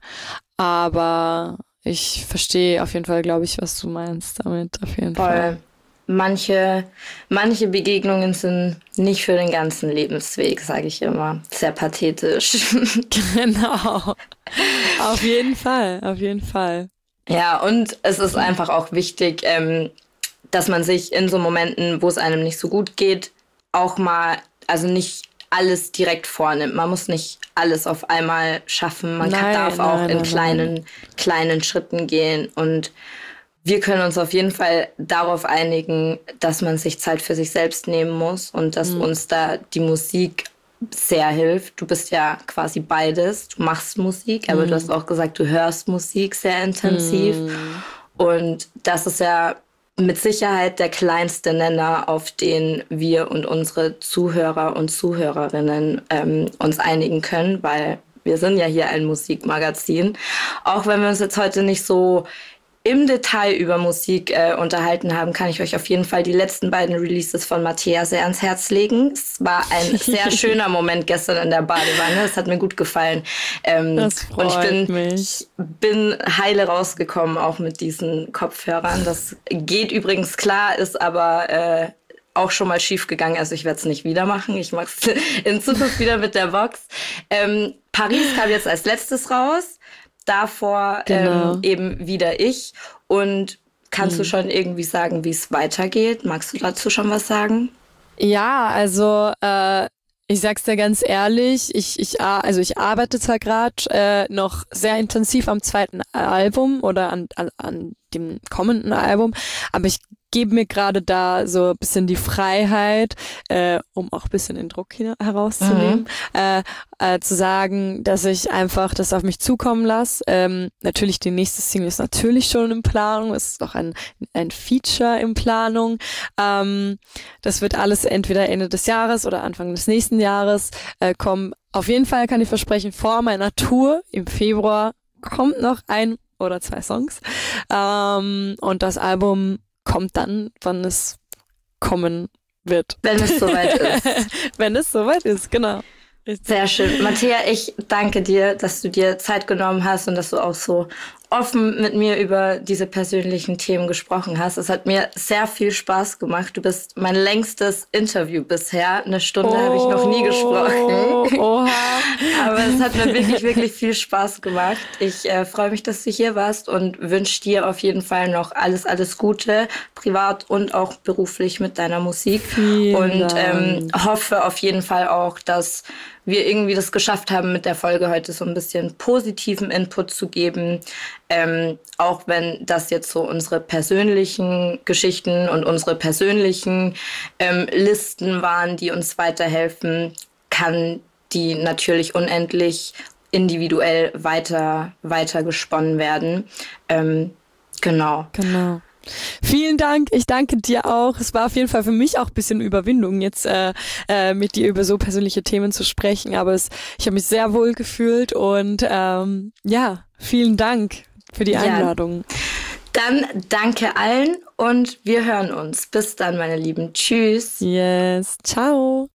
Speaker 2: aber ich verstehe auf jeden Fall, glaube ich, was du meinst damit, auf jeden
Speaker 1: Voll.
Speaker 2: Fall.
Speaker 1: Manche, manche Begegnungen sind nicht für den ganzen Lebensweg, sage ich immer. Sehr pathetisch.
Speaker 2: Genau. Auf jeden Fall, auf jeden Fall.
Speaker 1: Ja, und es ist einfach auch wichtig, ähm, dass man sich in so Momenten, wo es einem nicht so gut geht, auch mal, also nicht alles direkt vornimmt. Man muss nicht alles auf einmal schaffen. Man nein, kann, darf nein, auch nein, in kleinen, nein. kleinen Schritten gehen und wir können uns auf jeden Fall darauf einigen, dass man sich Zeit für sich selbst nehmen muss und dass mhm. uns da die Musik sehr hilft. Du bist ja quasi beides. Du machst Musik, aber mhm. du hast auch gesagt, du hörst Musik sehr intensiv. Mhm. Und das ist ja mit Sicherheit der kleinste Nenner, auf den wir und unsere Zuhörer und Zuhörerinnen ähm, uns einigen können, weil wir sind ja hier ein Musikmagazin. Auch wenn wir uns jetzt heute nicht so im Detail über Musik äh, unterhalten haben, kann ich euch auf jeden Fall die letzten beiden Releases von Mattea sehr ans Herz legen. Es war ein sehr schöner Moment gestern in der Badewanne. Es hat mir gut gefallen. Ähm,
Speaker 2: das freut
Speaker 1: und ich bin,
Speaker 2: mich.
Speaker 1: bin heile rausgekommen, auch mit diesen Kopfhörern. Das geht übrigens klar, ist aber äh, auch schon mal schief gegangen. Also ich werde es nicht wieder machen. Ich mache es in Zukunft wieder mit der Box. Ähm, Paris kam jetzt als letztes raus. Davor genau. ähm, eben wieder ich. Und kannst mhm. du schon irgendwie sagen, wie es weitergeht? Magst du dazu schon was sagen?
Speaker 2: Ja, also äh, ich sag's dir ganz ehrlich, ich ich also ich arbeite zwar gerade äh, noch sehr intensiv am zweiten Album oder an, an, an dem kommenden Album, aber ich gebe mir gerade da so ein bisschen die Freiheit, äh, um auch ein bisschen den Druck hier herauszunehmen, mhm. äh, äh, zu sagen, dass ich einfach das auf mich zukommen lasse. Ähm, natürlich, die nächste Single ist natürlich schon in Planung, es ist auch ein, ein Feature in Planung. Ähm, das wird alles entweder Ende des Jahres oder Anfang des nächsten Jahres äh, kommen. Auf jeden Fall kann ich versprechen, vor meiner Tour im Februar kommt noch ein oder zwei Songs. Ähm, und das Album kommt dann, wann es kommen wird.
Speaker 1: Wenn es soweit ist.
Speaker 2: Wenn es soweit ist, genau.
Speaker 1: Sehr schön. Mattea, ich danke dir, dass du dir Zeit genommen hast und dass du auch so offen mit mir über diese persönlichen Themen gesprochen hast. Es hat mir sehr viel Spaß gemacht. Du bist mein längstes Interview bisher. Eine Stunde oh, habe ich noch nie gesprochen. Oha. Aber es hat mir wirklich, wirklich viel Spaß gemacht. Ich äh, freue mich, dass du hier warst und wünsche dir auf jeden Fall noch alles, alles Gute, privat und auch beruflich mit deiner Musik. Vielen und ähm, hoffe auf jeden Fall auch, dass wir irgendwie das geschafft haben, mit der Folge heute so ein bisschen positiven Input zu geben. Ähm, auch wenn das jetzt so unsere persönlichen Geschichten und unsere persönlichen ähm, Listen waren, die uns weiterhelfen, kann die natürlich unendlich individuell weiter, weiter gesponnen werden. Ähm, genau.
Speaker 2: Genau. Vielen Dank, ich danke dir auch. Es war auf jeden Fall für mich auch ein bisschen Überwindung, jetzt äh, äh, mit dir über so persönliche Themen zu sprechen, aber es, ich habe mich sehr wohl gefühlt und ähm, ja, vielen Dank für die Einladung.
Speaker 1: Ja. Dann danke allen und wir hören uns. Bis dann, meine Lieben. Tschüss.
Speaker 2: Yes, ciao.